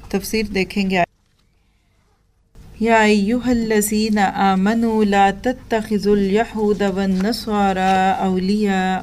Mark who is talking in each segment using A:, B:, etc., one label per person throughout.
A: تفسیر دیکھیں گے۔ یا ایھا الذین آمنوا لا تتخذوا الیہود والنصارى اولیاء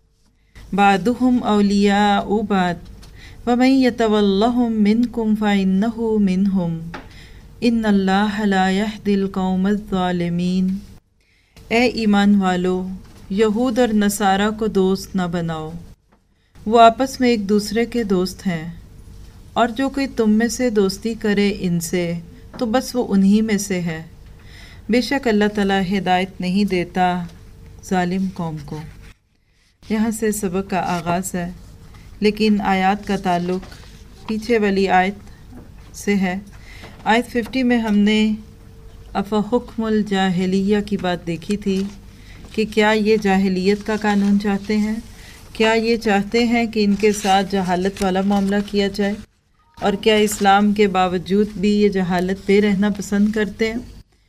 A: بعضهم اولیاء بعض ومن یتولہم منکم فإنہ منہم ان اللہ لا یہدی القوم الظالمین۔ اے ایمان والو، یہود اور نصارہ کو دوست نہ بناؤ، وہ آپس میں ایک دوسرے کے دوست ہیں، اور جو کوئی تم میں سے دوستی کرے ان سے تو بس وہ انہی میں سے ہے، بے شک اللہ تعالیٰ ہدایت نہیں دیتا ظالم قوم کو۔ یہاں سے سبق کا آغاز ہے، لیکن آیات کا تعلق پیچھے والی آیت سے ہے۔ آیت 50 میں ہم نے افحکم الجاہلیہ کی بات دیکھی تھی کہ کیا یہ جاہلیت کا قانون چاہتے ہیں، کیا یہ چاہتے ہیں کہ ان کے ساتھ جہالت والا معاملہ کیا جائے، اور کیا اسلام کے باوجود بھی یہ جہالت پہ رہنا پسند کرتے ہیں۔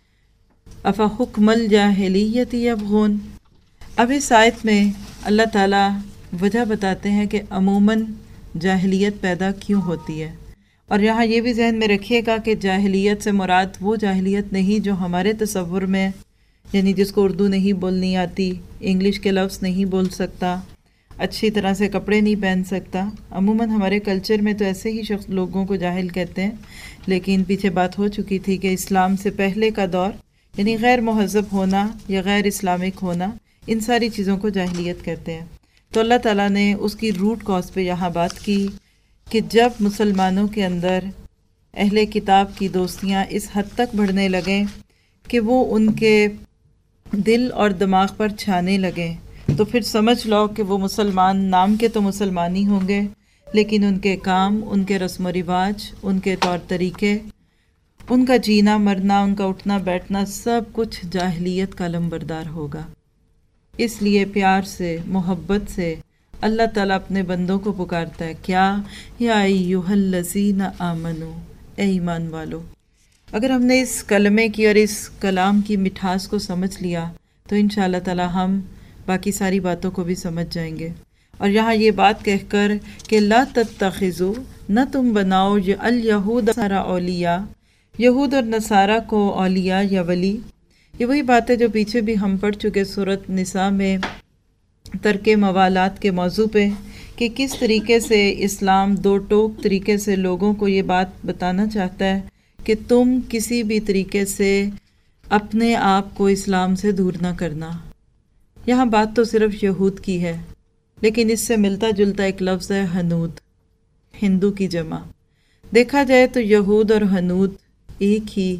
A: افحکم الجاہلیت یبغون۔ اب اس آیت میں اللہ تعالیٰ وجہ بتاتے ہیں کہ عموماً جاہلیت پیدا کیوں ہوتی ہے، اور یہاں یہ بھی ذہن میں رکھیے گا کہ جاہلیت سے مراد وہ جاہلیت نہیں جو ہمارے تصور میں، یعنی جس کو اردو نہیں بولنی آتی، انگلش کے لفظ نہیں بول سکتا، اچھی طرح سے کپڑے نہیں پہن سکتا۔ عموماً ہمارے کلچر میں تو ایسے ہی شخص لوگوں کو جاہل کہتے ہیں، لیکن پیچھے بات ہو چکی تھی کہ اسلام سے پہلے کا دور، یعنی غیر مہذب ہونا یا غیر اسلامک ہونا، ان ساری چیزوں کو جاہلیت کہتے ہیں۔ تو اللہ تعالیٰ نے اس کی روٹ کاز پہ یہاں بات کی کہ جب مسلمانوں کے اندر اہل کتاب کی دوستیاں اس حد تک بڑھنے لگیں کہ وہ ان کے دل اور دماغ پر چھانے لگیں، تو پھر سمجھ لو کہ وہ مسلمان نام کے تو مسلمان ہی ہوں گے، لیکن ان کے کام، ان کے رسم و رواج، ان کے طور طریقے، ان کا جینا مرنا، ان کا اٹھنا بیٹھنا، سب کچھ جاہلیت کا علمبردار ہوگا۔ اس لیے پیار سے، محبت سے اللہ تعالیٰ اپنے بندوں کو پکارتا ہے، کیا؟ یا ایھا الذین آمنو، اے ایمان والو۔ اگر ہم نے اس کلمے کی اور اس کلام کی مٹھاس کو سمجھ لیا تو انشاءاللہ تعالیٰ ہم باقی ساری باتوں کو بھی سمجھ جائیں گے۔ اور یہاں یہ بات کہہ کر کہ لا تتخذوا، نہ تم بناؤ یہ الیہود والنصارى اولیاء، یہود اور نصارہ کو اولیاء یا ولی۔ یہ وہی بات ہے جو پیچھے بھی ہم پڑھ چکے سورۃ نساء میں ترک موالات کے موضوع پہ، کہ کس طریقے سے اسلام دو ٹوک طریقے سے لوگوں کو یہ بات بتانا چاہتا ہے کہ تم کسی بھی طریقے سے اپنے آپ کو اسلام سے دور نہ کرنا۔ یہاں بات تو صرف یہود کی ہے، لیکن اس سے ملتا جلتا ایک لفظ ہے ہنود، ہندو کی جمع۔ دیکھا جائے تو یہود اور ہنود ایک ہی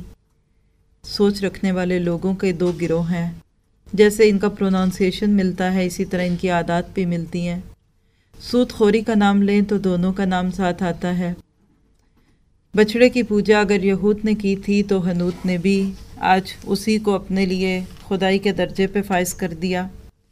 A: سوچ رکھنے والے لوگوں کے دو گروہ ہیں، جیسے ان کا پرونانسیشن ملتا ہے اسی طرح ان کی عادات بھی ملتی ہیں۔ سود خوری کا نام لیں تو دونوں کا نام ساتھ آتا ہے۔ بچڑے کی پوجا اگر یہود نے کی تھی تو ہنود نے بھی آج اسی کو اپنے لیے خدائی کے درجے پہ فائز کر دیا۔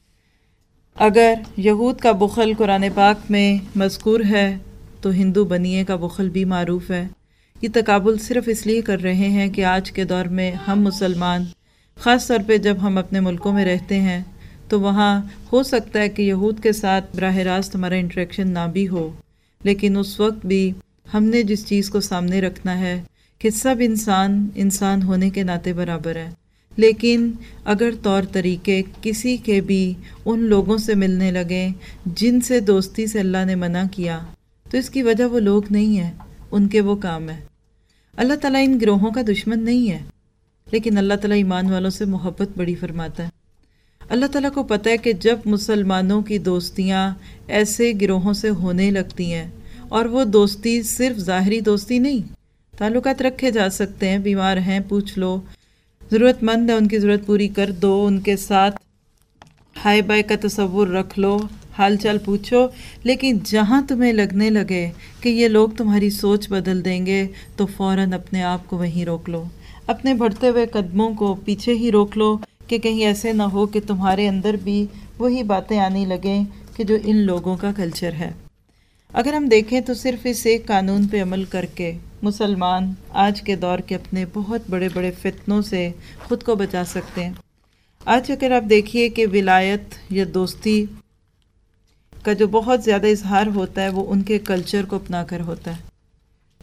A: اگر یہود کا بخل قرآن پاک میں مذکور ہے تو ہندو بنیے کا بخل بھی معروف ہے۔ یہ تقابل صرف اس لیے کر رہے ہیں کہ آج کے دور میں ہم مسلمان، خاص طور پہ جب ہم اپنے ملکوں میں رہتے ہیں تو وہاں ہو سکتا ہے کہ یہود کے ساتھ براہ راست ہمارا انٹریکشن نہ بھی ہو، لیکن اس وقت بھی ہم نے جس چیز کو سامنے رکھنا ہے کہ سب انسان ہونے کے ناطے برابر ہیں، لیکن اگر طور طریقے کسی کے بھی ان لوگوں سے ملنے لگیں جن سے دوستی سے اللہ نے منع کیا، تو اس کی وجہ وہ لوگ نہیں ہیں، ان کے وہ کام ہے۔ اللہ تعالیٰ ان گروہوں کا دشمن نہیں ہے، لیکن اللہ تعالیٰ ایمان والوں سے محبت بڑی فرماتا ہے۔ اللہ تعالیٰ کو پتہ ہے کہ جب مسلمانوں کی دوستیاں ایسے گروہوں سے ہونے لگتی ہیں، اور وہ دوستی صرف ظاہری دوستی نہیں، تعلقات رکھے جا سکتے ہیں، بیمار ہیں پوچھ لو، ضرورت مند ہے ان کی ضرورت پوری کر دو، ان کے ساتھ ہائے بائے کا تصور رکھ لو، حال چال پوچھو، لیکن جہاں تمہیں لگنے لگے کہ یہ لوگ تمہاری سوچ بدل دیں گے تو فوراً اپنے آپ کو وہیں روک لو، اپنے بڑھتے ہوئے قدموں کو پیچھے ہی روک لو کہ کہیں ایسے نہ ہو کہ تمہارے اندر بھی وہی باتیں آنے لگیں کہ جو ان لوگوں کا کلچر ہے۔ اگر ہم دیکھیں تو صرف اس ایک قانون پہ عمل کر کے مسلمان آج کے دور کے اپنے بہت بڑے بڑے فتنوں سے خود کو بچا سکتے ہیں۔ آج اگر آپ دیکھیے کہ ولایت یا دوستی کا جو بہت زیادہ اظہار ہوتا ہے وہ ان کے کلچر کو اپنا کر ہوتا ہے۔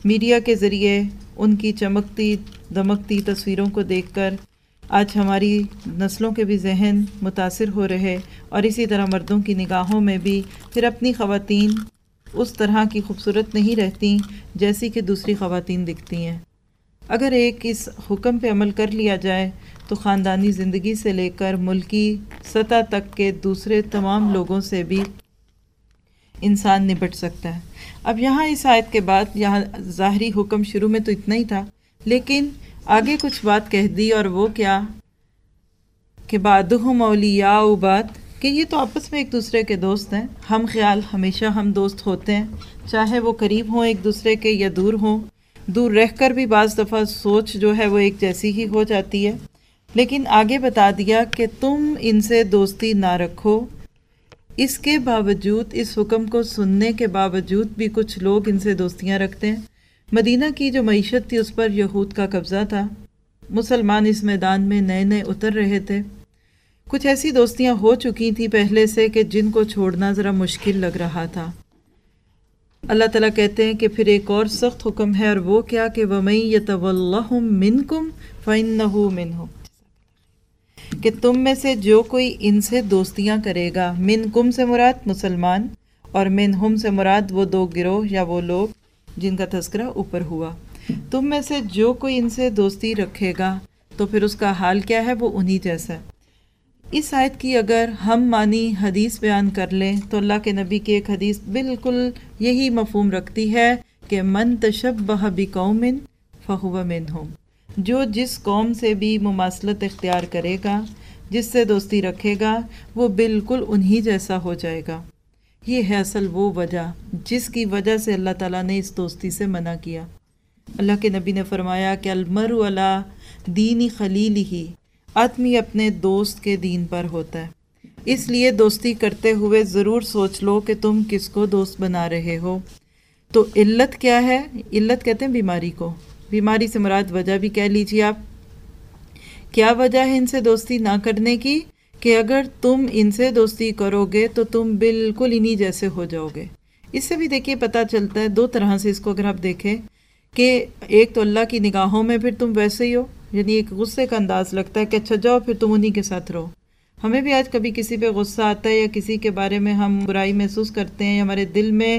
A: میڈیا کے ذریعے ان کی چمکتی دمکتی تصویروں کو دیکھ کر آج ہماری نسلوں کے بھی ذہن متاثر ہو رہے، اور اسی طرح مردوں کی نگاہوں میں بھی پھر اپنی خواتین اس طرح کی خوبصورت نہیں رہتی جیسی کہ دوسری خواتین دکھتی ہیں۔ اگر ایک اس حکم پہ عمل کر لیا جائے تو خاندانی زندگی سے لے کر ملکی سطح تک کے دوسرے تمام لوگوں سے بھی انسان نپٹ سکتا ہے۔ اب یہاں اس آیت کے بعد یہاں ظاہری حکم شروع میں تو اتنا ہی تھا، لیکن آگے کچھ بات کہہ دی، اور وہ کیا کہ بعضهم اولیاء بعض، کہ یہ تو آپس میں ایک دوسرے کے دوست ہیں۔ ہم خیال ہمیشہ ہم دوست ہوتے ہیں، چاہے وہ قریب ہوں ایک دوسرے کے یا دور ہوں۔ دور رہ کر بھی بعض دفعہ سوچ جو ہے وہ ایک جیسی ہی ہو جاتی ہے، لیکن آگے بتا دیا کہ تم ان سے دوستی نہ رکھو۔ اس کے باوجود، اس حکم کو سننے کے باوجود بھی کچھ لوگ ان سے دوستیاں رکھتے ہیں۔ مدینہ کی جو معیشت تھی اس پر یہود کا قبضہ تھا، مسلمان اس میدان میں نئے نئے اتر رہے تھے، کچھ ایسی دوستیاں ہو چکی تھیں پہلے سے کہ جن کو چھوڑنا ذرا مشکل لگ رہا تھا۔ اللہ تعالیٰ کہتے ہیں کہ پھر ایک اور سخت حکم ہے، اور وہ کیا کہ وَمَن يَتَوَلَّهُم مِّنكُمْ فَإِنَّهُ مِنْهُمْ، کہ تم میں سے جو کوئی ان سے دوستیاں کرے گا، منکم سے مراد مسلمان اور منہم سے مراد وہ دو گروہ یا وہ لوگ جن کا تذکرہ اوپر ہوا، تم میں سے جو کوئی ان سے دوستی رکھے گا تو پھر اس کا حال کیا ہے، وہ انہی جیسا ہے۔ اس آیت کی اگر ہم معنی حدیث بیان کر لیں تو اللہ کے نبی کی ایک حدیث بالکل یہی مفہوم رکھتی ہے کہ من تشبہ بقوم فہو منہم، جو جس قوم سے بھی مماثلت اختیار کرے گا، جس سے دوستی رکھے گا، وہ بالکل انہی جیسا ہو جائے گا۔ یہ ہے اصل وہ وجہ جس کی وجہ سے اللہ تعالیٰ نے اس دوستی سے منع کیا۔ اللہ کے نبی نے فرمایا کہ المرء علی دین خلیلہ، آدمی اپنے دوست کے دین پر ہوتا ہے، اس لیے دوستی کرتے ہوئے ضرور سوچ لو کہ تم کس کو دوست بنا رہے ہو۔ تو علت کیا ہے؟ علت کہتے ہیں بیماری کو، بیماری سے مراد وجہ بھی کہہ لیجیے آپ۔ کیا وجہ ہے ان سے دوستی نہ کرنے کی؟ کہ اگر تم ان سے دوستی کرو گے تو تم بالکل انہی جیسے ہو جاؤ گے۔ اس سے بھی دیکھیے پتہ چلتا ہے دو طرح سے، اس کو اگر آپ دیکھیں کہ ایک تو اللہ کی نگاہوں میں پھر تم ویسے ہی ہو، یعنی ایک غصے کا انداز لگتا ہے کہ اچھا جاؤ پھر تم انہی کے ساتھ رہو۔ ہمیں بھی آج کبھی کسی پہ غصہ آتا ہے یا کسی کے بارے میں ہم برائی محسوس کرتے ہیں یا ہمارے دل میں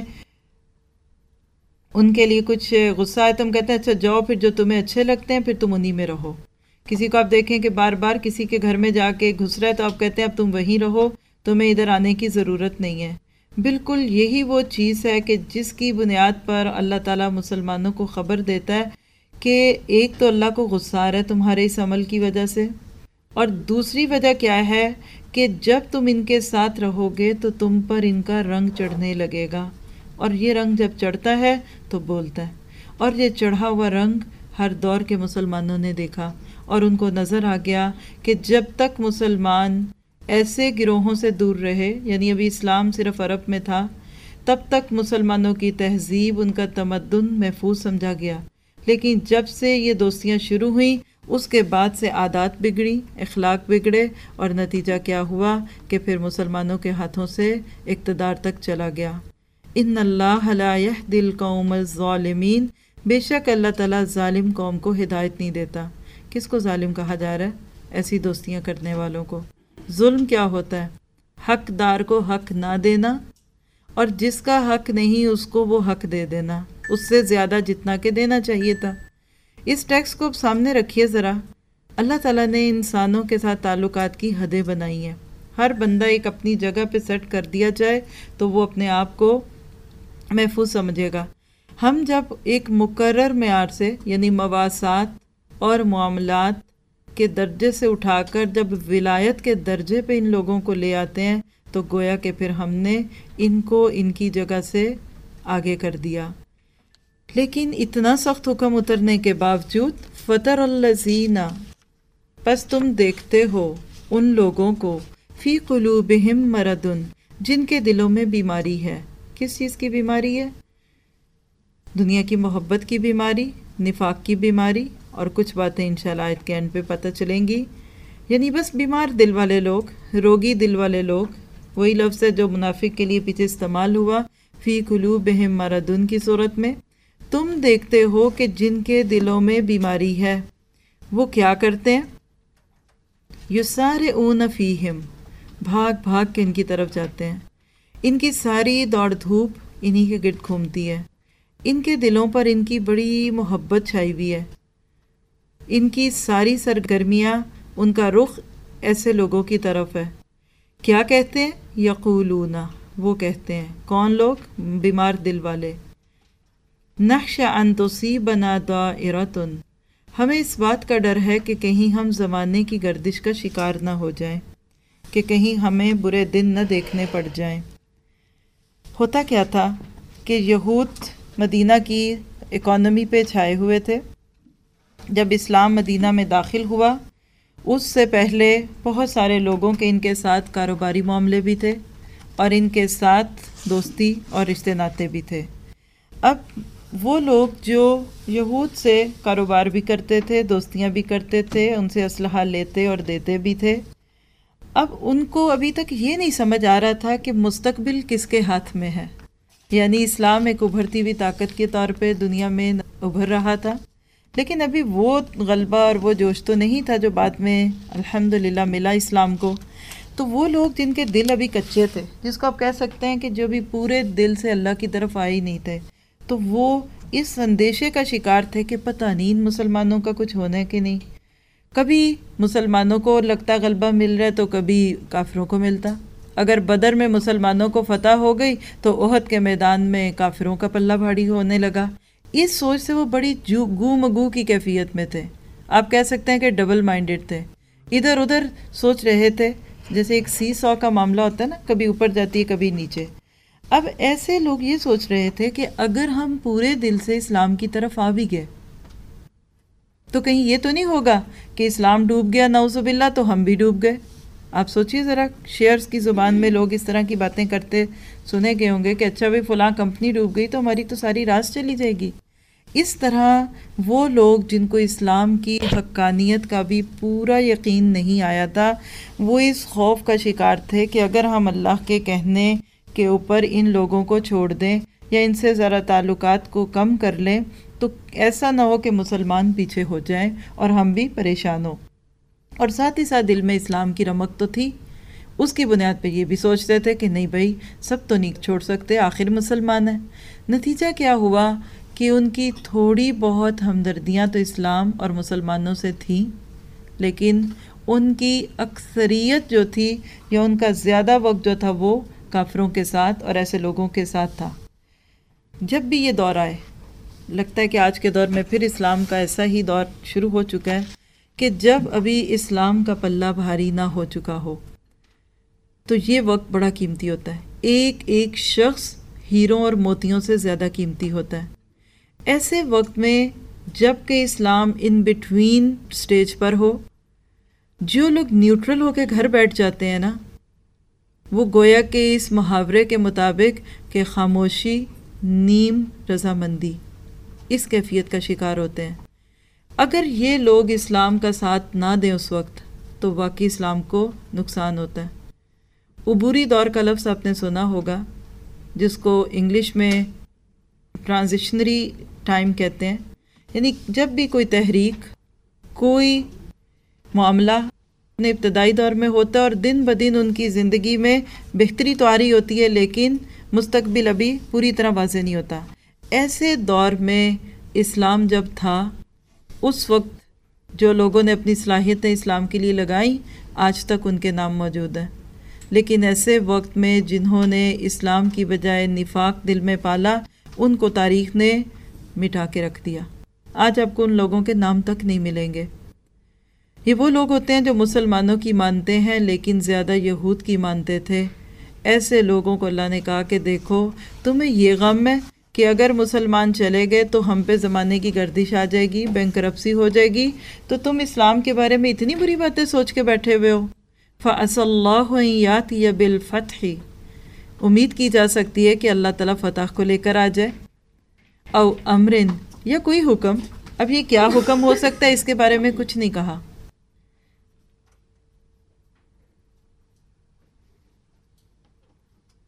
A: ان کے لیے کچھ غصہ آئے تو ہم کہتے ہیں اچھا جاؤ پھر جو تمہیں اچھے لگتے ہیں پھر تم انہی میں رہو۔ کسی کو آپ دیکھیں کہ بار بار کسی کے گھر میں جا کے گھس رہا ہے تو آپ کہتے ہیں اب تم وہیں رہو، تمہیں ادھر آنے کی ضرورت نہیں ہے۔ بالکل یہی وہ چیز ہے کہ جس کی بنیاد پر اللہ تعالیٰ مسلمانوں کو خبر دیتا ہے کہ ایک تو اللہ کو غصہ آ رہا ہے تمہارے اس عمل کی وجہ سے، اور دوسری وجہ کیا ہے کہ جب تم ان کے ساتھ رہو گے تو تم پر ان کا رنگ چڑھنے لگے گا، اور یہ رنگ جب چڑھتا ہے تو بولتا ہے، اور یہ چڑھا ہوا رنگ ہر دور کے مسلمانوں نے دیکھا، اور ان کو نظر آ گیا کہ جب تک مسلمان ایسے گروہوں سے دور رہے، یعنی ابھی اسلام صرف عرب میں تھا، تب تک مسلمانوں کی تہذیب، ان کا تمدن محفوظ سمجھا گیا، لیکن جب سے یہ دوستیاں شروع ہوئیں اس کے بعد سے عادات بگڑی، اخلاق بگڑے، اور نتیجہ کیا ہوا کہ پھر مسلمانوں کے ہاتھوں سے اقتدار تک چلا گیا۔ ان اللہ لا یہدی القوم الظالمین، بے شک اللہ تعالیٰ ظالم قوم کو ہدایت نہیں دیتا۔ کس کو ظالم کہا جا رہا ہے؟ ایسی دوستیاں کرنے والوں کو۔ ظلم کیا ہوتا ہے؟ حقدار کو حق نہ دینا، اور جس کا حق نہیں اس کو وہ حق دے دینا، اس سے زیادہ جتنا کہ دینا چاہیے تھا۔ اس ٹیکسٹ کو سامنے رکھیے ذرا۔ اللہ تعالیٰ نے انسانوں کے ساتھ تعلقات کی حدیں بنائی ہیں، ہر بندہ ایک اپنی جگہ پہ سیٹ کر دیا جائے تو وہ اپنے آپ کو محفوظ سمجھے گا۔ ہم جب ایک مقرر معیار سے، یعنی مواسات اور معاملات کے درجے سے اٹھا کر جب ولایت کے درجے پہ ان لوگوں کو لے آتے ہیں تو گویا کہ پھر ہم نے ان کو ان کی جگہ سے آگے کر دیا۔ لیکن اتنا سخت حکم اترنے کے باوجود فطر الذین، پس تم دیکھتے ہو ان لوگوں کو فی قلوبہم مرض، جن کے دلوں میں بیماری ہے۔ کس چیز کی بیماری ہے؟ دنیا کی محبت کی بیماری، نفاق کی بیماری، اور کچھ باتیں انشاءاللہ آیت کے اینڈ پہ پتہ چلیں گی۔ یعنی بس بیمار دل والے لوگ، روگی دل والے لوگ، وہی لفظ ہے جو منافق کے لیے پیچھے استعمال ہوا، فی قلوبہم مرض کی صورت میں۔ تم دیکھتے ہو کہ جن کے دلوں میں بیماری ہے وہ کیا کرتے ہیں؟ یسارعون فیہم، بھاگ بھاگ کے ان کی طرف جاتے ہیں، ان کی ساری دوڑ دھوپ انہی کے گرد گھومتی ہے، ان کے دلوں پر ان کی بڑی محبت چھائی ہوئی ہے، ان کی ساری سرگرمیاں، ان کا رخ ایسے لوگوں کی طرف ہے۔ کیا کہتے ہیں؟ یقولون، وہ کہتے ہیں، کون لوگ؟ بیمار دل والے، نخشى ان تصیبنا دائرۃ، ہمیں اس بات کا ڈر ہے کہ کہیں ہم زمانے کی گردش کا شکار نہ ہو جائیں، کہ کہیں ہمیں برے دن نہ دیکھنے پڑ جائیں۔ ہوتا کیا تھا کہ یہود مدینہ کی اکانومی پہ چھائے ہوئے تھے۔ جب اسلام مدینہ میں داخل ہوا اس سے پہلے بہت سارے لوگوں کے ان کے ساتھ کاروباری معاملے بھی تھے اور ان کے ساتھ دوستی اور رشتے ناطے بھی تھے۔ اب وہ لوگ جو یہود سے کاروبار بھی کرتے تھے، دوستیاں بھی کرتے تھے، ان سے اسلحہ لیتے اور دیتے بھی تھے، اب ان کو ابھی تک یہ نہیں سمجھ آ رہا تھا کہ مستقبل کس کے ہاتھ میں ہے۔ یعنی اسلام ایک ابھرتی ہوئی طاقت کے طور پہ دنیا میں ابھر رہا تھا، لیکن ابھی وہ غلبہ اور وہ جوش تو نہیں تھا جو بعد میں الحمدللہ ملا اسلام کو۔ تو وہ لوگ جن کے دل ابھی کچے تھے، جس کو آپ کہہ سکتے ہیں کہ جو بھی پورے دل سے اللہ کی طرف آئے ہی نہیں تھے، تو وہ اس اندیشے کا شکار تھے کہ پتہ نہیں ان مسلمانوں کا کچھ ہونا ہے کہ نہیں۔ کبھی مسلمانوں کو لگتا غلبہ مل رہا ہے تو کبھی کافروں کو ملتا۔ اگر بدر میں مسلمانوں کو فتح ہو گئی تو احد کے میدان میں کافروں کا پلہ بھاری ہونے لگا۔ اس سوچ سے وہ بڑی گو مگو کی کیفیت میں تھے، آپ کہہ سکتے ہیں کہ ڈبل مائنڈڈ تھے، ادھر ادھر سوچ رہے تھے، جیسے ایک سی سو کا معاملہ ہوتا ہے نا، کبھی اوپر جاتی ہے کبھی نیچے۔ اب ایسے لوگ یہ سوچ رہے تھے کہ اگر ہم پورے دل سے اسلام کی طرف آ بھی گئے تو کہیں یہ تو نہیں ہوگا کہ اسلام ڈوب گیا نعوذ باللہ تو ہم بھی ڈوب گئے۔ آپ سوچئے ذرا، شیئرز کی زبان میں لوگ اس طرح کی باتیں کرتے سنے گئے ہوں گے کہ اچھا بھئی فلاں کمپنی ڈوب گئی تو ہماری تو ساری راز چلی جائے گی۔ اس طرح وہ لوگ جن کو اسلام کی حقانیت کا بھی پورا یقین نہیں آیا تھا، وہ اس خوف کا شکار تھے کہ اگر ہم اللہ کے کہنے کے اوپر ان لوگوں کو چھوڑ دیں یا ان سے ذرا تعلقات کو کم کر لیں تو ایسا نہ ہو کہ مسلمان پیچھے ہو جائیں اور ہم بھی پریشان ہوں۔ اور ساتھ ہی ساتھ دل میں اسلام کی رمق تو تھی، اس کی بنیاد پہ یہ بھی سوچتے تھے کہ نہیں بھائی سب تو نہیں چھوڑ سکتے، آخر مسلمان ہیں۔ نتیجہ کیا ہوا کہ ان کی تھوڑی بہت ہمدردیاں تو اسلام اور مسلمانوں سے تھیں، لیکن ان کی اکثریت جو تھی یا ان کا زیادہ وقت جو تھا وہ کافروں کے ساتھ اور ایسے لوگوں کے ساتھ تھا۔ جب بھی یہ دور آئے، لگتا ہے کہ آج کے دور میں پھر اسلام کا ایسا ہی دور شروع ہو چکا ہے کہ جب ابھی اسلام کا پلہ بھاری نہ ہو چکا ہو تو یہ وقت بڑا قیمتی ہوتا ہے، ایک ایک شخص ہیروں اور موتیوں سے زیادہ قیمتی ہوتا ہے۔ ایسے وقت میں جب کہ اسلام ان بٹوین سٹیج پر ہو، جو لوگ نیوٹرل ہو کے گھر بیٹھ جاتے ہیں نا، وہ گویا کہ اس محاورے کے مطابق کہ خاموشی نیم رضامندی، اس کیفیت کا شکار ہوتے ہیں۔ اگر یہ لوگ اسلام کا ساتھ نہ دیں اس وقت تو واقعی اسلام کو نقصان ہوتا ہے۔ عبوری دور کا لفظ آپ نے سنا ہوگا، جس کو انگلش میں ٹرانزیشنری ٹائم کہتے ہیں، یعنی جب بھی کوئی تحریک، کوئی معاملہ اپنے ابتدائی دور میں ہوتا ہے اور دن بدن ان کی زندگی میں بہتری تو آ رہی ہوتی ہے لیکن مستقبل ابھی پوری طرح واضح نہیں ہوتا۔ ایسے دور میں اسلام جب تھا، اس وقت جو لوگوں نے اپنی صلاحیتیں اسلام کے لیے لگائیں آج تک ان کے نام موجود ہیں، لیکن ایسے وقت میں جنہوں نے اسلام کی بجائے نفاق دل میں پالا، ان کو تاریخ نے مٹا کے رکھ دیا۔ آج آپ کو ان لوگوں کے نام تک نہیں ملیں گے۔ یہ وہ لوگ ہوتے ہیں جو مسلمانوں کی مانتے ہیں لیکن زیادہ یہود کی مانتے تھے۔ ایسے لوگوں کو اللہ نے کہا کہ دیکھو تمہیں یہ غم ہے کہ اگر مسلمان چلے گئے تو ہم پہ زمانے کی گردش آ جائے گی، بینکرپسی ہو جائے گی، تو تم اسلام کے بارے میں اتنی بری باتیں سوچ کے بیٹھے ہوئے ہو۔ فَعَسَى اللَّهُ أَن يَأْتِيَ بِالْفَتْحِ، امید کی جا سکتی ہے کہ اللہ تعالیٰ فتح کو لے کر آ جائے، او امرن، یا کوئی حکم۔ اب یہ کیا حکم ہو سکتا ہے اس کے بارے میں کچھ نہیں کہا۔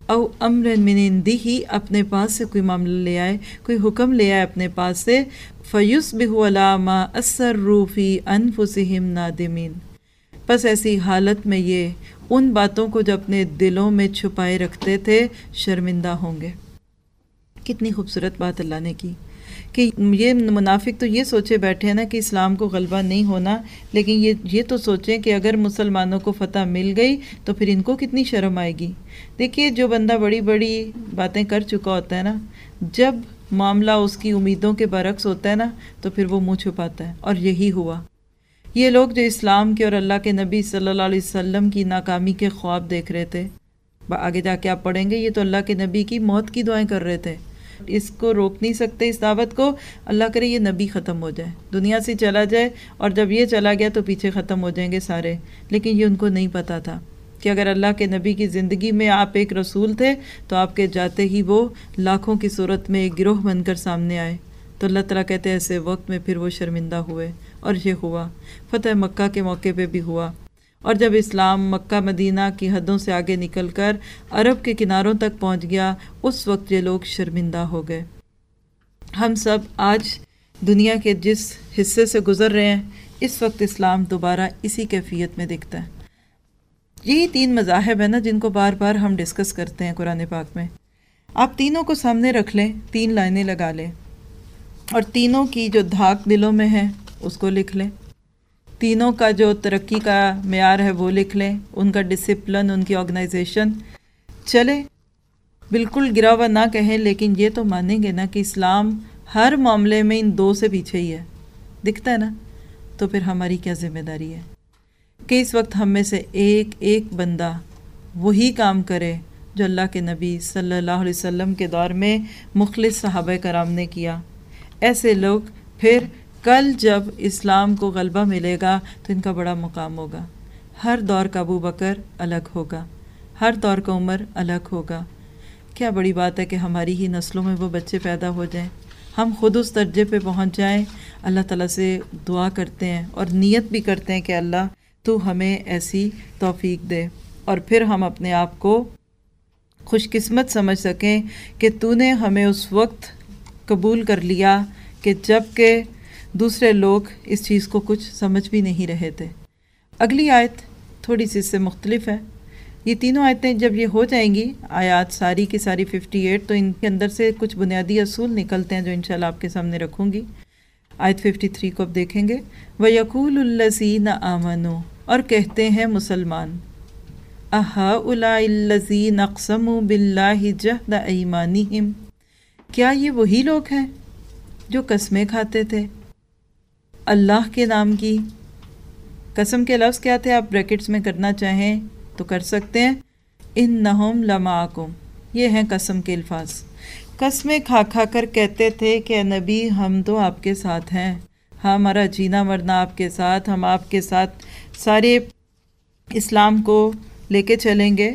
A: او امر من عندہ، اپنے پاس سے کوئی معاملہ لے آئے، کوئی حکم لے آئے اپنے پاس سے، فیصبحوا علی ما اسروا فی انفسہم نادمین، پس ایسی حالت میں یہ ان باتوں کو جو اپنے دلوں میں چھپائے رکھتے تھے شرمندہ ہوں گے۔ کتنی خوبصورت بات اللہ نے کی کہ یہ منافق تو یہ سوچے بیٹھے ہیں نا کہ اسلام کو غلبہ نہیں ہونا، لیکن یہ تو سوچیں کہ اگر مسلمانوں کو فتح مل گئی تو پھر ان کو کتنی شرم آئے گی۔ دیکھیے جو بندہ بڑی بڑی باتیں کر چکا ہوتا ہے نا، جب معاملہ اس کی امیدوں کے برعکس ہوتا ہے نا تو پھر وہ منہ چھپاتا ہے، اور یہی ہوا۔ یہ لوگ جو اسلام کے اور اللہ کے نبی صلی اللہ علیہ وسلم کی ناکامی کے خواب دیکھ رہے تھے، آگے جا کے آپ پڑھیں گے، یہ تو اللہ کے نبی کی موت کی دعائیں کر رہے تھے۔ اس کو روک نہیں سکتے، اس دعوت کو، اللہ کرے یہ نبی ختم ہو جائے، دنیا سے چلا جائے، اور جب یہ چلا گیا تو پیچھے ختم ہو جائیں گے سارے۔ لیکن یہ ان کو نہیں پتا تھا کہ اگر اللہ کے نبی کی زندگی میں آپ ایک رسول تھے تو آپ کے جاتے ہی وہ لاکھوں کی صورت میں ایک گروہ بن کر سامنے آئے۔ تو اللہ تعالیٰ کہتے ہیں ایسے وقت میں پھر وہ شرمندہ ہوئے، اور یہ ہوا۔ فتح مکہ کے موقع پہ بھی ہوا، اور جب اسلام مکہ مدینہ کی حدوں سے آگے نکل کر عرب کے کناروں تک پہنچ گیا، اس وقت یہ لوگ شرمندہ ہو گئے۔ ہم سب آج دنیا کے جس حصے سے گزر رہے ہیں، اس وقت اسلام دوبارہ اسی کیفیت میں دکھتا ہے۔ یہی 3 مذاہب ہیں نا جن کو بار بار ہم ڈسکس کرتے ہیں قرآن پاک میں۔ آپ تینوں کو سامنے رکھ لیں، 3 لائنیں لگا لیں، اور تینوں کی جو دھاک دلوں میں ہے اس کو لکھ لیں، تینوں کا جو ترقی کا معیار ہے وہ لکھ لیں، ان کا ڈسپلن، ان کی آرگنائزیشن۔ چلے بالکل گرا ہوا نہ کہیں، لیکن یہ تو مانیں گے نا کہ اسلام ہر معاملے میں ان 2 سے پیچھے ہی ہے، دکھتا ہے نا؟ تو پھر ہماری کیا ذمہ داری ہے کہ اس وقت ہم میں سے ایک ایک بندہ وہی کام کرے جو اللہ کے نبی صلی اللہ علیہ وسلم کے دور میں مخلص صحابہ کرام نے کیا۔ ایسے لوگ پھر کل جب اسلام کو غلبہ ملے گا تو ان کا بڑا مقام ہوگا۔ ہر دور کا ابو بکر الگ ہوگا، ہر دور کا عمر الگ ہوگا۔ کیا بڑی بات ہے کہ ہماری ہی نسلوں میں وہ بچے پیدا ہو جائیں، ہم خود اس درجے پہ پہنچ جائیں۔ اللہ تعالیٰ سے دعا کرتے ہیں اور نیت بھی کرتے ہیں کہ اللہ تو ہمیں ایسی توفیق دے، اور پھر ہم اپنے آپ کو خوش قسمت سمجھ سکیں کہ تو نے ہمیں اس وقت قبول کر لیا کہ جب کہ دوسرے لوگ اس چیز کو کچھ سمجھ بھی نہیں رہے تھے۔ اگلی آیت تھوڑی سی اس سے مختلف ہے۔ یہ تینوں آیتیں جب یہ ہو جائیں گی، آیات ساری کی ساری 58، تو ان کے اندر سے کچھ بنیادی اصول نکلتے ہیں جو انشاءاللہ آپ کے سامنے رکھوں گی۔ آیت 53 کو اب دیکھیں گے۔ وَيَقُولُ الَّذِينَ آمَنُوا، اور کہتے ہیں مسلمان، أَهَؤُلَاءِ الَّذِينَ أَقْسَمُوا بِاللَّهِ جَهْدَ أَيْمَانِهِمْ، کیا یہ وہی لوگ ہیں جو قسمیں کھاتے تھے اللہ کے نام کی؟ قسم کے لفظ کیا تھے؟ آپ بریکٹس میں کرنا چاہیں تو کر سکتے ہیں، اِنَّهُمْ لَمَعَكُمْ، یہ ہیں قسم کے الفاظ۔ قسمیں کھا کھا کر کہتے تھے کہ اے نبی ہم تو آپ کے ساتھ ہیں، ہمارا جینا مرنا آپ کے ساتھ، ہم آپ کے ساتھ سارے اسلام کو لے کے چلیں گے۔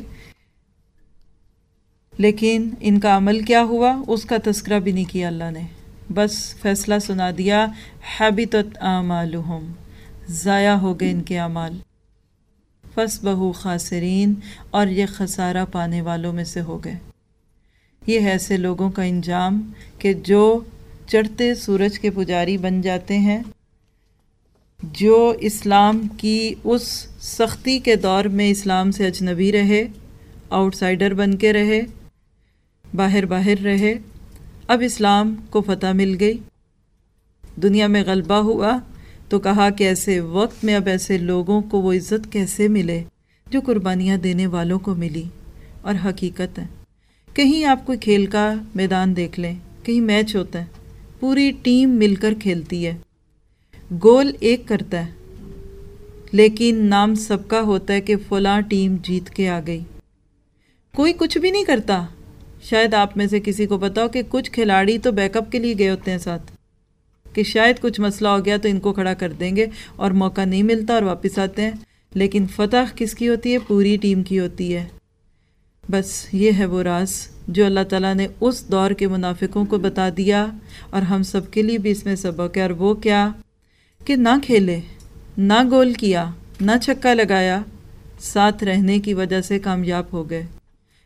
A: لیکن ان کا عمل کیا ہوا اس کا تذکرہ بھی نہیں کیا اللہ نے، بس فیصلہ سنا دیا، حبطت اعمالہم، ضائع ہو گئے ان کے اعمال، فاصبحوا خاسرین، اور یہ خسارہ پانے والوں میں سے ہو گئے۔ یہ ہے ایسے لوگوں کا انجام کہ جو چڑھتے سورج کے پجاری بن جاتے ہیں، جو اسلام کی اس سختی کے دور میں اسلام سے اجنبی رہے، آؤٹ سائڈر بن کے رہے، باہر رہے۔ اب اسلام کو فتح مل گئی، دنیا میں غلبہ ہوا، تو کہا کہ ایسے وقت میں اب ایسے لوگوں کو وہ عزت کیسے ملے جو قربانیاں دینے والوں کو ملی۔ اور حقیقت ہے، کہیں آپ کوئی کھیل کا میدان دیکھ لیں، کہیں میچ ہوتا ہے، پوری ٹیم مل کر کھیلتی ہے، گول ایک کرتا ہے، لیکن نام سب کا ہوتا ہے کہ فلاں ٹیم جیت کے آ گئی۔ کوئی کچھ بھی نہیں کرتا۔ شاید آپ میں سے کسی کو پتا ہو کہ کچھ کھلاڑی تو بیک اپ کے لیے گئے ہوتے ہیں ساتھ، کہ شاید کچھ مسئلہ ہو گیا تو ان کو کھڑا کر دیں گے اور موقع نہیں ملتا اور واپس آتے ہیں، لیکن فتح کس کی ہوتی ہے؟ پوری ٹیم کی ہوتی ہے۔ بس یہ ہے وہ راز جو اللہ تعالیٰ نے اس دور کے منافقوں کو بتا دیا، اور ہم سب کے لیے بھی اس میں سبق ہے۔ اور وہ کیا کہ نہ کھیلے، نہ گول کیا، نہ چھکا لگایا، ساتھ رہنے کی وجہ سے کامیاب ہو گئے۔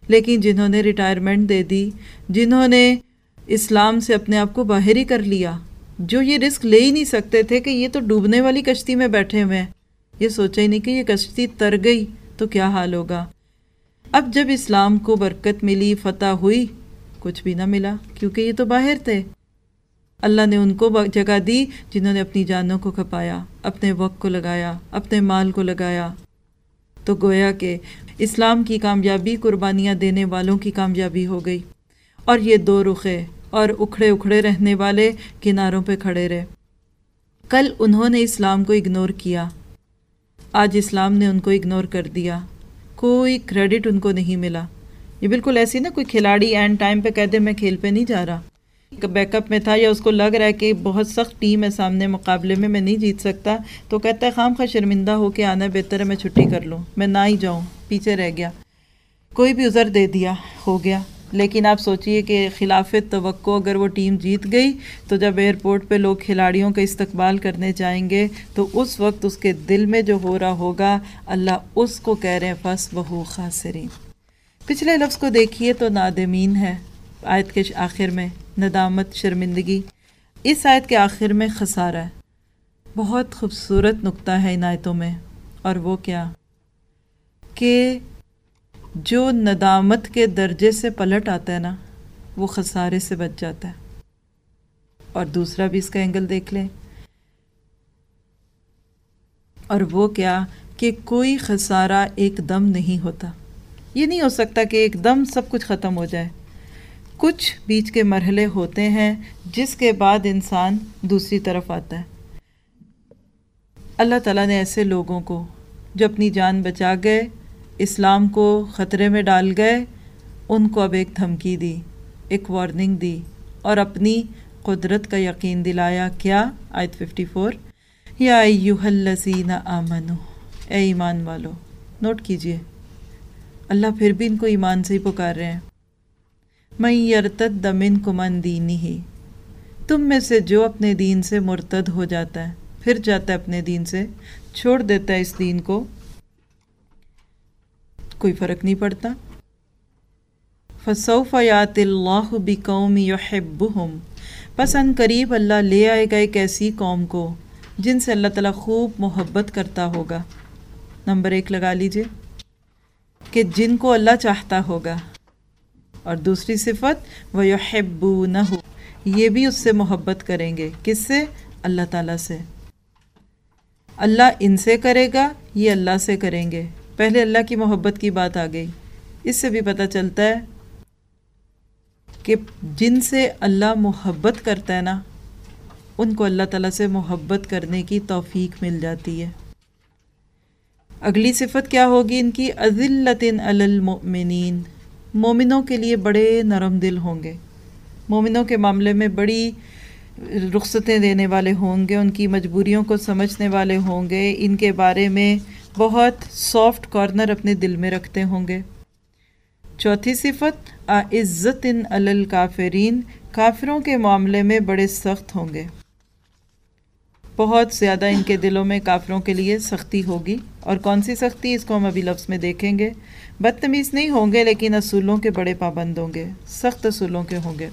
A: لیکن جنہوں نے ریٹائرمنٹ دے دی، جنہوں نے اسلام سے اپنے آپ کو باہر ہی کر لیا، جو یہ رسک لے ہی نہیں سکتے تھے کہ یہ تو ڈوبنے والی کشتی میں بیٹھے ہوئے ہیں، یہ سوچا ہی نہیں کہ یہ کشتی تر گئی تو کیا حال ہوگا۔ اب جب اسلام کو برکت ملی، فتح ہوئی، کچھ بھی نہ ملا کیونکہ یہ تو باہر تھے۔ اللہ نے ان کو جگہ دی جنہوں نے اپنی جانوں کو کھپایا، اپنے وقت کو لگایا، اپنے مال کو لگایا۔ تو گویا کہ اسلام کی کامیابی قربانیاں دینے والوں کی کامیابی ہو گئی، اور یہ دو رخے اور اکھڑے اکھڑے رہنے والے کناروں پہ کھڑے رہے۔ کل انہوں نے اسلام کو اگنور کیا، آج اسلام نے ان کو اگنور کر دیا، کوئی کریڈٹ ان کو نہیں ملا۔ یہ بالکل ایسی نا کوئی کھلاڑی اینڈ ٹائم پہ کہہ دے میں کھیل پہ نہیں جا رہا، بیک اپ میں تھا یا اس کو لگ رہا ہے کہ بہت سخت ٹیم ہے سامنے، مقابلے میں نہیں جیت سکتا، تو کہتا ہے خام خواہ شرمندہ ہو کے آنا بہتر ہے، میں چھٹی کر لوں، میں نہ ہی جاؤں، پیچھے رہ گیا، کوئی بھی عذر دے دیا، ہو گیا۔ لیکن آپ سوچئے کہ خلاف توقع اگر وہ ٹیم جیت گئی تو جب ایئرپورٹ پہ لوگ کھلاڑیوں کا استقبال کرنے جائیں گے تو اس وقت اس کے دل میں جو ہو رہا ہوگا، اللہ اس کو کہہ رہے ہیں فَاسْبَحُوا خَاسِرِينَ۔ پچھلے لفظ کو دیکھیے تو نادمین ہے آیت کے آخر میں، ندامت، شرمندگی۔ اس آیت کے آخر میں خسارہ ہے۔ بہت خوبصورت نقطہ ہے ان آیتوں میں، اور وہ کیا کہ جو ندامت کے درجے سے پلٹ آتا ہے نا، وہ خسارے سے بچ جاتا ہے۔ اور دوسرا بھی اس کا اینگل دیکھ لیں، اور وہ کیا کہ کوئی خسارہ ایک دم نہیں ہوتا۔ یہ نہیں ہو سکتا کہ ایک دم سب کچھ ختم ہو جائے، کچھ بیچ کے مرحلے ہوتے ہیں جس کے بعد انسان دوسری طرف آتا ہے۔ اللہ تعالیٰ نے ایسے لوگوں کو جو اپنی جان بچا گئے، اسلام کو خطرے میں ڈال گئے، ان کو اب ایک دھمکی دی، ایک وارننگ دی، اور اپنی قدرت کا یقین دلایا۔ کیا؟ آیت 54، یا ایھا الذین آمنو، اے ایمان والو۔ نوٹ کیجئے، اللہ پھر بھی ان کو ایمان سے ہی پکار رہے ہیں۔ من یرتد منکم عن دینہ، تم میں سے جو اپنے دین سے مرتد ہو جاتا ہے، پھر جاتا ہے اپنے دین سے، چھوڑ دیتا ہے اس دین کو، کوئی فرق نہیں پڑتا۔ فَسَوْفَ يَأْتِ اللَّهُ بِقَوْمٍ يُحِبُّهُمْ، پس ان قریب اللہ لے آئے گا ایک ایسی قوم کو جن سے اللہ تعالیٰ خوب محبت کرتا ہوگا۔ نمبر 1 لگا لیجئے کہ جن کو اللہ چاہتا ہوگا، اور دوسری صفت وَيُحِبُّونَهُ، یہ بھی اس سے محبت کریں گے۔ کس سے؟ اللہ تعالیٰ سے۔ اللہ ان سے کرے گا، یہ اللہ سے کریں گے۔ پہلے اللہ کی محبت کی بات آ گئی۔ اس سے بھی پتہ چلتا ہے کہ جن سے اللہ محبت کرتا ہے نا، ان کو اللہ تعالیٰ سے محبت کرنے کی توفیق مل جاتی ہے۔ اگلی صفت کیا ہوگی ان کی؟ اذلۃ علی المؤمنین، مومنوں کے لیے بڑے نرم دل ہوں گے، مومنوں کے معاملے میں بڑی رخصتیں دینے والے ہوں گے، ان کی مجبوریوں کو سمجھنے والے ہوں گے، ان کے بارے میں بہت سافٹ کارنر اپنے دل میں رکھتے ہوں گے۔ چوتھی صفت اعزۃ علی الکافرین، کافروں کے معاملے میں بڑے سخت ہوں گے، بہت زیادہ ان کے دلوں میں کافروں کے لیے سختی ہوگی۔ اور کون سی سختی؟ اس کو ہم ابھی لفظ میں دیکھیں گے۔ بدتمیز نہیں ہوں گے لیکن اصولوں کے بڑے پابند ہوں گے، سخت اصولوں کے ہوں گے۔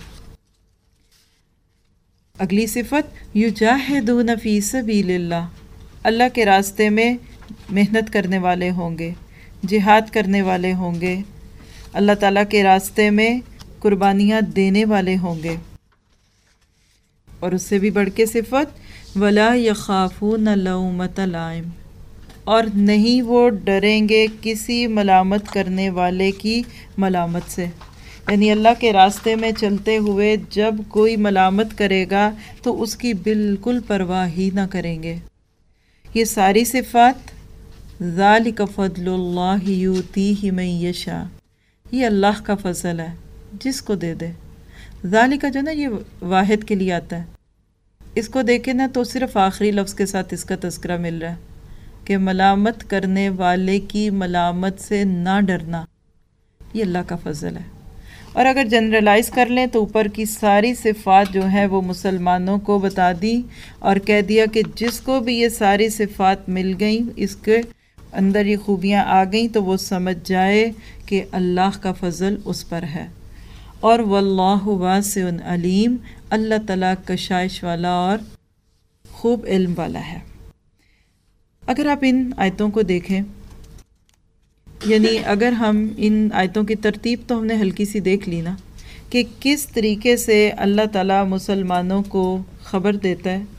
A: اگلی صفت یجاہدون فی سبیل اللہ، اللہ کے راستے میں محنت کرنے والے ہوں گے، جہاد کرنے والے ہوں گے، اللہ تعالیٰ کے راستے میں قربانیاں دینے والے ہوں گے۔ اور اس سے بھی بڑھ کے صفت وَلَا يَخَافُونَ لَوْمَةَ لَائِمٍ، اور نہیں وہ ڈریں گے کسی ملامت کرنے والے کی ملامت سے۔ یعنی اللہ کے راستے میں چلتے ہوئے جب کوئی ملامت کرے گا تو اس کی بالکل پرواہ ہی نہ کریں گے۔ یہ ساری صفات ذَلِكَ فَضْلُ اللَّهِ يُؤْتِيهِ مَن يَشَاءُ، یہ اللہ کا فضل ہے جس کو دے دے۔ ذالک جو نا یہ واحد کے لیے آتا ہے، اس کو دیکھیں نا تو صرف آخری لفظ کے ساتھ اس کا تذکرہ مل رہا ہے کہ ملامت کرنے والے کی ملامت سے نہ ڈرنا، یہ اللہ کا فضل ہے۔ اور اگر جنرلائز کر لیں تو اوپر کی ساری صفات جو ہیں وہ مسلمانوں کو بتا دی اور کہہ دیا کہ جس کو بھی یہ ساری صفات مل گئیں اس کے اندر یہ خوبیاں آ گئیں تو وہ سمجھ جائے کہ اللہ کا فضل اس پر ہے۔ اور واللہ واسع علیم، اللہ تعالیٰ کشائش والا اور خوب علم والا ہے۔ اگر آپ ان آیتوں کو دیکھیں، یعنی اگر ہم ان آیتوں کی ترتیب تو ہم نے ہلکی سی دیکھ لی نا، کہ کس طریقے سے اللہ تعالیٰ مسلمانوں کو خبر دیتا ہے۔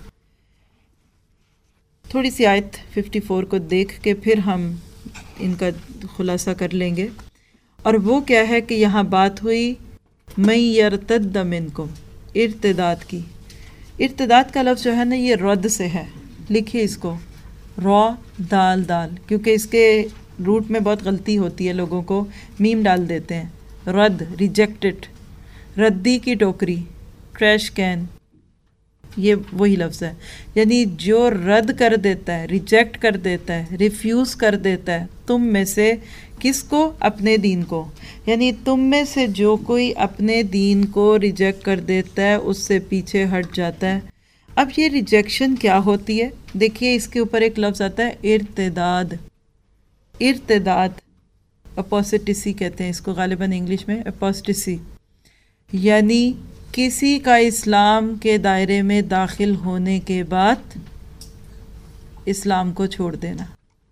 A: تھوڑی سی آیت 54 کو دیکھ کے پھر ہم ان کا خلاصہ کر لیں گے۔ اور وہ کیا ہے کہ یہاں بات ہوئی من یرتد منکم، ارتداد کی۔ ارتداد کا لفظ جو ہے نا یہ رد سے ہے، لکھیے اس کو را دال دال، کیونکہ اس کے روٹ میں بہت غلطی ہوتی ہے، لوگوں کو میم ڈال دیتے ہیں۔ رد، ریجیکٹڈ، ردی کی ٹوکری، ٹریش کین، یہ وہی لفظ ہے۔ یعنی جو رد کر دیتا ہے، ریجیکٹ کر دیتا ہے، ریفیوز کر دیتا ہے تم میں سے، کس کو؟ اپنے دین کو۔ یعنی تم میں سے جو کوئی اپنے دین کو ریجیکٹ کر دیتا ہے اس سے پیچھے ہٹ جاتا ہے۔ اب یہ ریجیکشن کیا ہوتی ہے؟ دیکھیے اس کے اوپر ایک لفظ آتا ہے ارتداد۔ ارتداد اپوسٹسی کہتے ہیں اس کو غالباً انگلش میں، اپوسٹسی، یعنی کسی کا اسلام کے دائرے میں داخل ہونے کے بعد اسلام کو چھوڑ دینا۔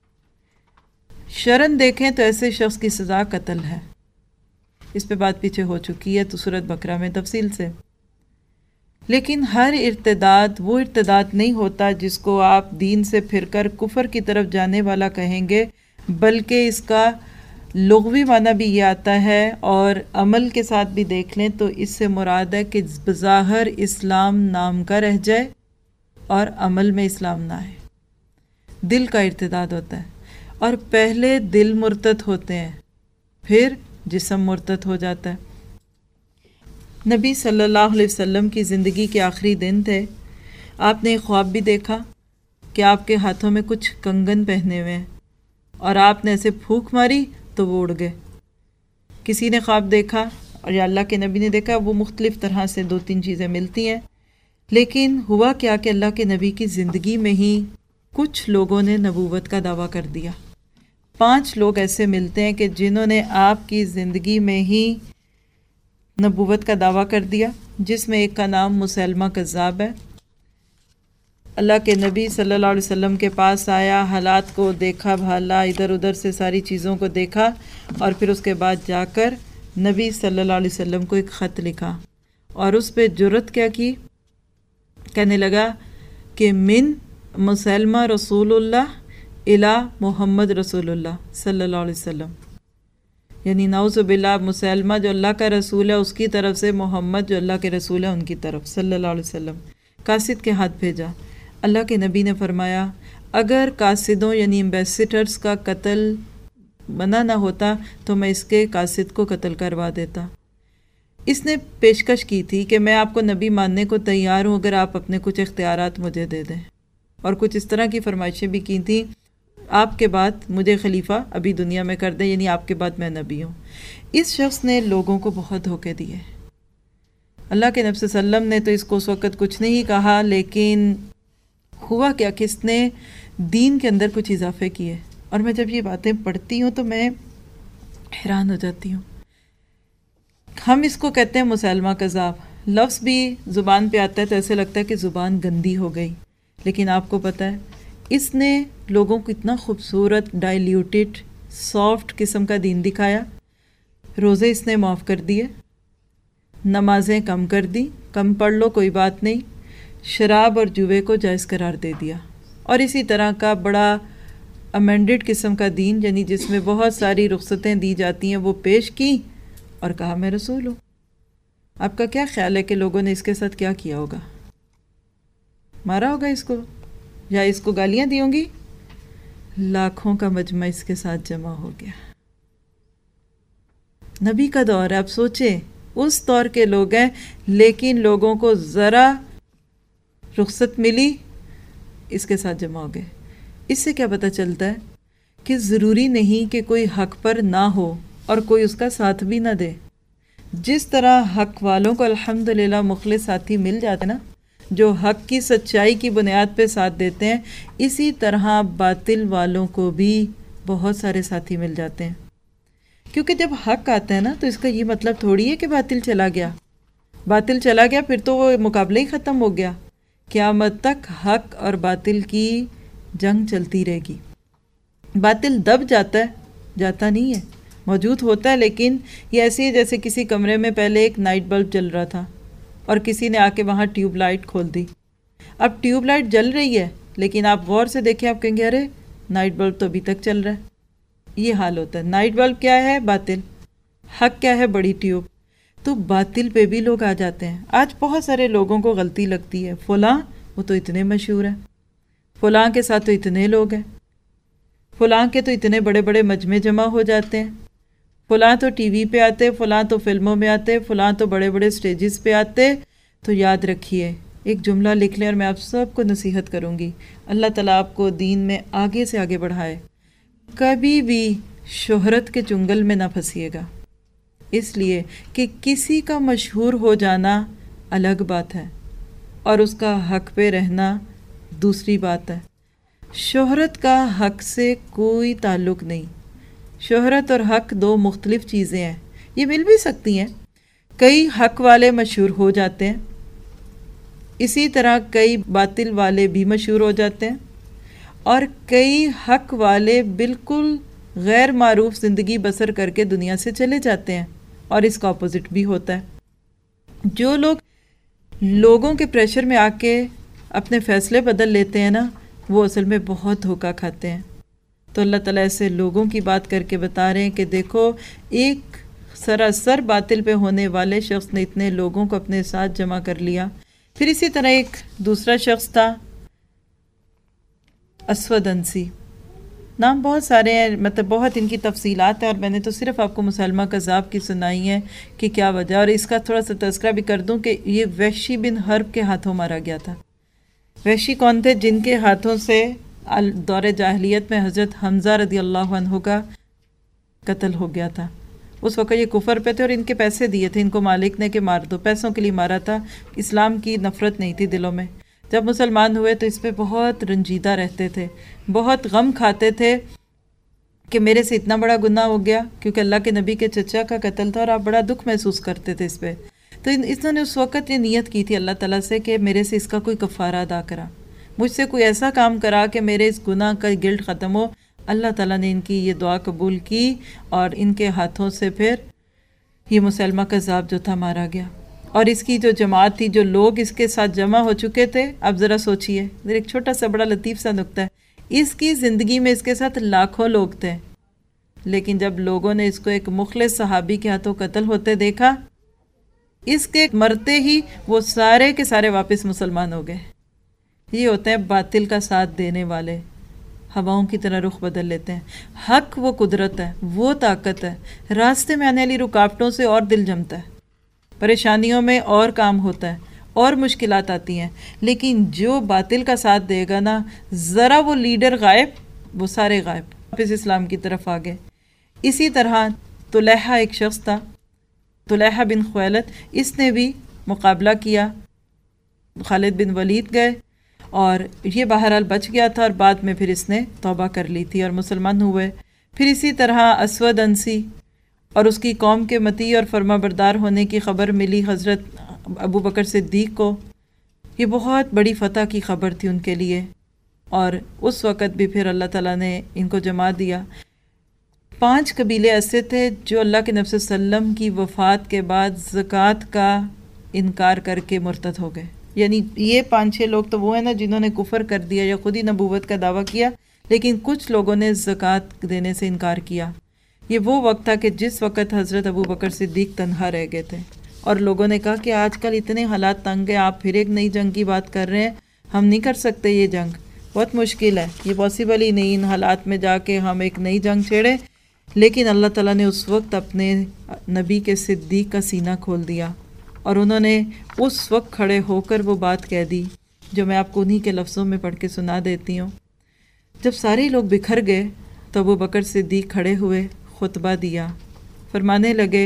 A: شرعاً دیکھیں تو ایسے شخص کی سزا قتل ہے، اس پہ بات پیچھے ہو چکی ہے تو سورۃ بقرہ میں تفصیل سے۔ لیکن ہر ارتداد وہ ارتداد نہیں ہوتا جس کو آپ دین سے پھر کر کفر کی طرف جانے والا کہیں گے، بلکہ اس کا لغوی معنی بھی یہ آتا ہے، اور عمل کے ساتھ بھی دیکھ لیں تو اس سے مراد ہے کہ بظاہر اسلام نام کا رہ جائے اور عمل میں اسلام نہ آئے۔ دل کا ارتداد ہوتا ہے، اور پہلے دل مرتد ہوتے ہیں، پھر جسم مرتد ہو جاتا ہے۔ نبی صلی اللہ علیہ وسلم کی زندگی کے آخری دن تھے، آپ نے ایک خواب بھی دیکھا کہ آپ کے ہاتھوں میں کچھ کنگن پہنے ہوئے ہیں، اور آپ نے ایسے پھونک ماری تو وہ اڑ گئے۔ کسی نے خواب دیکھا اور یا اللہ کے نبی نے دیکھا، وہ مختلف طرح سے 2-3 چیزیں ملتی ہیں، لیکن ہوا کیا کہ اللہ کے نبی کی زندگی میں ہی کچھ لوگوں نے نبوت کا دعویٰ کر دیا۔ 5 لوگ ایسے ملتے ہیں کہ جنہوں نے آپ کی زندگی میں ہی نبوت کا دعویٰ کر دیا، جس میں ایک کا نام مسیلمہ کذاب ہے۔ اللہ کے نبی صلی اللہ علیہ وسلم کے پاس آیا، حالات کو دیکھا بھالا، ادھر ادھر سے ساری چیزوں کو دیکھا، اور پھر اس کے بعد جا کر نبی صلی اللہ علیہ وسلم کو ایک خط لکھا، اور اس پہ جرت کیا کی، کہنے لگا کہ من مسیلمہ رسول اللہ الی محمد رسول اللہ صلی اللہ علیہ وسلم، یعنی نعوذ باللہ، مسیلمہ جو اللہ کا رسول ہے اس کی طرف سے محمد جو اللہ کے رسول ہے ان کی طرف صلی اللہ علیہ وسلم، قاصد کے ہاتھ بھیجا۔ اللہ کے نبی نے فرمایا اگر قاصدوں یعنی ایمبیسیڈرز کا قتل منع نہ ہوتا تو میں اس کے قاصد کو قتل کروا دیتا۔ اس نے پیشکش کی تھی کہ میں آپ کو نبی ماننے کو تیار ہوں اگر آپ اپنے کچھ اختیارات مجھے دے دیں، اور کچھ اس طرح کی فرمائشیں بھی کی تھیں، آپ کے بعد مجھے خلیفہ ابھی دنیا میں کر دیں، یعنی آپ کے بعد میں نبی ہوں۔ اس شخص نے لوگوں کو بہت دھوکے دیے۔ اللہ کے نبی صلی اللہ علیہ وسلم نے تو اس کو اس وقت کچھ نہیں کہا، لیکن ہوا کیا کہ اس نے دین کے اندر کچھ اضافے کیے، اور میں جب یہ باتیں پڑھتی ہوں تو میں حیران ہو جاتی ہوں۔ ہم اس کو کہتے ہیں مسیلمہ کذاب، لفظ بھی زبان پہ آتا ہے تو ایسے لگتا ہے کہ زبان گندی ہو گئی، لیکن آپ کو پتہ ہے اس نے لوگوں کو اتنا خوبصورت ڈائلیوٹڈ سافٹ قسم کا دین دکھایا۔ روزے اس نے معاف کر دیے، نمازیں کم کر دی، کم پڑھ لو کوئی بات نہیں، شراب اور جوے کو جائز قرار دے دیا، اور اسی طرح کا بڑا امینڈڈ قسم کا دین، یعنی جس میں بہت ساری رخصتیں دی جاتی ہیں، وہ پیش کی اور کہا میں رسول ہوں۔ آپ کا کیا خیال ہے کہ لوگوں نے اس کے ساتھ کیا کیا ہوگا؟ مارا ہوگا اس کو، یا اس کو گالیاں دی ہوں گی؟ لاکھوں کا مجمع اس کے ساتھ جمع ہو گیا۔ نبی کا دور ہے، آپ سوچیں اس دور کے لوگ ہیں، لیکن لوگوں کو ذرا رخصت ملی اس کے ساتھ جمع ہو گئے۔ اس سے کیا پتہ چلتا ہے کہ ضروری نہیں کہ کوئی حق پر نہ ہو اور کوئی اس کا ساتھ بھی نہ دے۔ جس طرح حق والوں کو الحمدللہ مخلص ساتھی مل جاتے ہیں نا، جو حق کی سچائی کی بنیاد پہ ساتھ دیتے ہیں، اسی طرح باطل والوں کو بھی بہت سارے ساتھی مل جاتے ہیں، کیونکہ جب حق آتا ہے نا تو اس کا یہ مطلب تھوڑی ہے کہ باطل چلا گیا۔ باطل چلا گیا پھر تو وہ مقابلہ ہی ختم ہو گیا، قیامت تک حق اور باطل کی جنگ چلتی رہے گی۔ باطل دب جاتا ہے، جاتا نہیں ہے، موجود ہوتا ہے، لیکن یہ ایسے ہی جیسے کسی کمرے میں پہلے ایک نائٹ بلب جل رہا تھا اور کسی نے آ کے وہاں ٹیوب لائٹ کھول دی۔ اب ٹیوب لائٹ جل رہی ہے لیکن آپ غور سے دیکھیں، آپ کہیں گے ارے نائٹ بلب تو ابھی تک چل رہا ہے۔ یہ حال ہوتا ہے۔ نائٹ بلب کیا ہے؟ باطل۔ حق کیا ہے؟ بڑی ٹیوب۔ تو باطل پہ بھی لوگ آ جاتے ہیں۔ آج بہت سارے لوگوں کو غلطی لگتی ہے، فلاں وہ تو اتنے مشہور ہیں، فلاں کے ساتھ تو اتنے لوگ ہیں، فلاں کے تو اتنے بڑے بڑے مجمع جمع ہو جاتے ہیں، فلاں تو ٹی وی پہ آتے، فلاں تو فلموں میں آتے، فلاں تو بڑے بڑے سٹیجز پہ آتے۔ تو یاد رکھیے، ایک جملہ لکھ لیں اور میں آپ سب کو نصیحت کروں گی، اللہ تعالیٰ آپ کو دین میں آگے سے آگے بڑھائے۔ کبھی بھی شہرت کے چنگل میں نہ پھنسیے گا، اس لیے کہ کسی کا مشہور ہو جانا الگ بات ہے اور اس کا حق پہ رہنا دوسری بات ہے۔ شہرت کا حق سے کوئی تعلق نہیں۔ شہرت اور حق دو مختلف چیزیں ہیں، یہ مل بھی سکتی ہیں۔ کئی حق والے مشہور ہو جاتے ہیں، اسی طرح کئی باطل والے بھی مشہور ہو جاتے ہیں، اور کئی حق والے بالکل غیر معروف زندگی بسر کر کے دنیا سے چلے جاتے ہیں، اور اس کا اپوزٹ بھی ہوتا ہے۔ جو لوگ لوگوں کے پریشر میں آ کے اپنے فیصلے بدل لیتے ہیں نا، وہ اصل میں بہت دھوکہ کھاتے ہیں۔ تو اللہ تعالیٰ ایسے لوگوں کی بات کر کے بتا رہے ہیں کہ دیکھو، ایک سراسر باطل پہ ہونے والے شخص نے اتنے لوگوں کو اپنے ساتھ جمع کر لیا۔ پھر اسی طرح ایک دوسرا شخص تھا، اسود انسی، نام بہت سارے ہیں، مطلب بہت ان کی تفصیلات ہیں، اور میں نے تو صرف آپ کو مسلمہ کذاب کی سنائی ہے کہ کیا وجہ، اور اس کا تھوڑا سا تذکرہ بھی کر دوں کہ یہ وحشی بن حرب کے ہاتھوں مارا گیا تھا۔ وحشی کون تھے؟ جن کے ہاتھوں سے دور جاہلیت میں حضرت حمزہ رضی اللہ عنہ کا قتل ہو گیا تھا۔ اس وقت یہ کفر پہ تھے اور ان کے پیسے دیے تھے ان کو مالک نے کہ مار دو، پیسوں کے لیے مارا تھا، اسلام کی نفرت نہیں تھی دلوں میں۔ جب مسلمان ہوئے تو اس پہ بہت رنجیدہ رہتے تھے، بہت غم کھاتے تھے کہ میرے سے اتنا بڑا گناہ ہو گیا، کیونکہ اللہ کے نبی کے چچا کا قتل تھا، اور آپ بڑا دکھ محسوس کرتے تھے اس پہ۔ تو انہوں نے اس وقت یہ نیت کی تھی اللہ تعالیٰ سے کہ میرے سے اس کا کوئی کفارہ ادا کرا، مجھ سے کوئی ایسا کام کرا کہ میرے اس گناہ کا گلٹ ختم ہو۔ اللہ تعالیٰ نے ان کی یہ دعا قبول کی اور ان کے ہاتھوں سے پھر یہ مسلمہ کذاب جو تھا مارا گیا۔ اور اس کی جو جماعت تھی، جو لوگ اس کے ساتھ جمع ہو چکے تھے، اب ذرا سوچئے، ایک چھوٹا سا بڑا لطیف سا نکتہ ہے، اس کی زندگی میں اس کے ساتھ لاکھوں لوگ تھے، لیکن جب لوگوں نے اس کو ایک مخلص صحابی کے ہاتھوں قتل ہوتے دیکھا، اس کے مرتے ہی وہ سارے کے سارے واپس مسلمان ہو گئے۔ یہ ہوتے ہیں باطل کا ساتھ دینے والے، ہواؤں کی طرح رخ بدل لیتے ہیں۔ حق وہ قدرت ہے، وہ طاقت ہے، راستے میں آنے والی رکاوٹوں سے اور دل جمتا ہے، پریشانیوں میں اور کام ہوتا ہے، اور مشکلات آتی ہیں، لیکن جو باطل کا ساتھ دے گا نا، ذرا وہ لیڈر غائب، وہ سارے غائب، واپس اسلام کی طرف آگے۔ اسی طرح طلحہ ایک شخص تھا، طلحہ بن خویلد، اس نے بھی مقابلہ کیا، خالد بن ولید گئے اور یہ بہرحال بچ گیا تھا، اور بعد میں پھر اس نے توبہ کر لی تھی اور مسلمان ہوئے۔ پھر اسی طرح اسود انسی اور اس کی قوم کے مطیع اور فرما بردار ہونے کی خبر ملی حضرت ابو بکر صدیق کو۔ یہ بہت بڑی فتح کی خبر تھی ان کے لیے، اور اس وقت بھی پھر اللہ تعالیٰ نے ان کو جما دیا۔ 5 قبیلے ایسے تھے جو اللہ کے نبی صلی اللہ علیہ وسلم کی وفات کے بعد زکوٰۃ کا انکار کر کے مرتد ہو گئے۔ یعنی یہ 5-6 لوگ تو وہ ہیں نا جنہوں نے کفر کر دیا یا خود ہی نبوت کا دعویٰ کیا، لیکن کچھ لوگوں نے زکوٰۃ دینے سے انکار کیا۔ یہ وہ وقت تھا کہ جس وقت حضرت ابو بکر صدیق تنہا رہ گئے تھے، اور لوگوں نے کہا کہ آج کل اتنے حالات تنگ ہیں، آپ پھر ایک نئی جنگ کی بات کر رہے ہیں، ہم نہیں کر سکتے، یہ جنگ بہت مشکل ہے، یہ پاسبل ہی نہیں ان حالات میں جا کے ہم ایک نئی جنگ چھیڑیں۔ لیکن اللہ تعالیٰ نے اس وقت اپنے نبی کے صدیق کا سینہ کھول دیا، اور انہوں نے اس وقت کھڑے ہو کر وہ بات کہہ دی جو میں آپ کو انہی کے لفظوں میں پڑھ کے سنا دیتی ہوں۔ جب سارے لوگ بکھر گئے تو ابو بکر صدیق کھڑے ہوئے، خطبہ دیا، فرمانے لگے،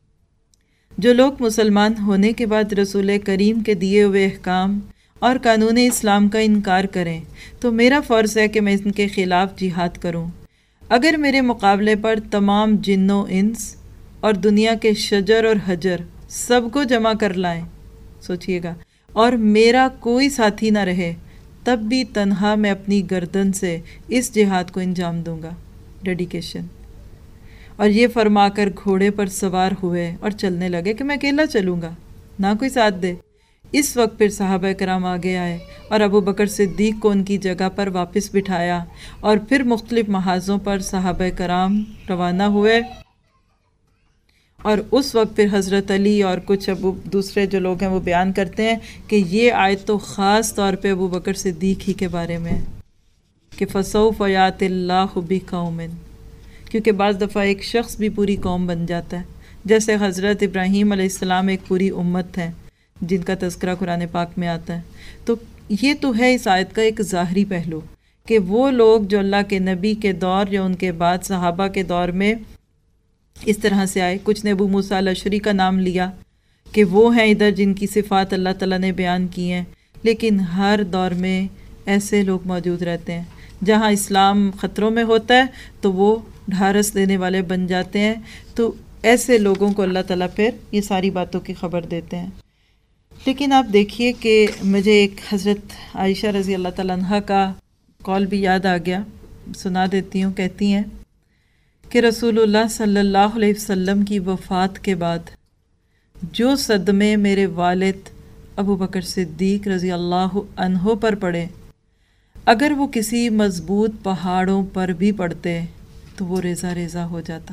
A: جو لوگ مسلمان ہونے کے بعد رسول کریم کے دیے ہوئے احکام اور قانون اسلام کا انکار کریں تو میرا فرض ہے کہ میں ان کے خلاف جہاد کروں۔ اگر میرے مقابلے پر تمام جن و انس اور دنیا کے شجر اور حجر سب کو جمع کر لائیں، سوچئے گا، اور میرا کوئی ساتھی نہ رہے، تب بھی تنہا میں اپنی گردن سے اس جہاد کو انجام دوں گا، ڈیڈیکیشن۔ اور یہ فرما کر گھوڑے پر سوار ہوئے اور چلنے لگے کہ میں اکیلا چلوں گا، نہ کوئی ساتھ دے۔ اس وقت پھر صحابہ کرام آگے آئے اور ابو بکر صدیق کو ان کی جگہ پر واپس بٹھایا، اور پھر مختلف محاذوں پر صحابہ کرام روانہ ہوئے۔ اور اس وقت پھر حضرت علی اور کچھ دوسرے جو لوگ ہیں وہ بیان کرتے ہیں کہ یہ آیت تو خاص طور پہ ابو بکر صدیق ہی کے بارے میں ہے کہ فَسَوْفَ يَأْتِ اللَّهُ بِقَوْمٍ، کیونکہ بعض دفعہ ایک شخص بھی پوری قوم بن جاتا ہے، جیسے حضرت ابراہیم علیہ السلام ایک پوری امت ہے جن کا تذکرہ قرآن پاک میں آتا ہے۔ تو یہ تو ہے اس آیت کا ایک ظاہری پہلو کہ وہ لوگ جو اللہ کے نبی کے دور یا ان کے بعد صحابہ کے دور میں اس طرح سے آئے، کچھ نے ابو موسیٰ الاشعری کا نام لیا کہ وہ ہیں ادھر جن کی صفات اللہ تعالیٰ نے بیان کی ہیں، لیکن ہر دور میں ایسے لوگ موجود رہتے ہیں جہاں اسلام خطروں میں ہوتا ہے تو وہ ڈھارس دینے والے بن جاتے ہیں، تو ایسے لوگوں کو اللہ تعالیٰ پھر یہ ساری باتوں کی خبر دیتے ہیں۔ لیکن آپ دیکھیے کہ مجھے ایک حضرت عائشہ رضی اللہ تعالیٰ عنہ کا قول بھی یاد آ گیا، سنا دیتی ہوں۔ کہتی ہیں کہ رسول اللہ صلی اللہ علیہ وسلم کی وفات کے بعد جو صدمے میرے والد ابو بکر صدیق رضی اللہ عنہ پر پڑے، اگر وہ کسی مضبوط پہاڑوں پر بھی پڑتے تو وہ ریزہ ریزہ ہو جاتا۔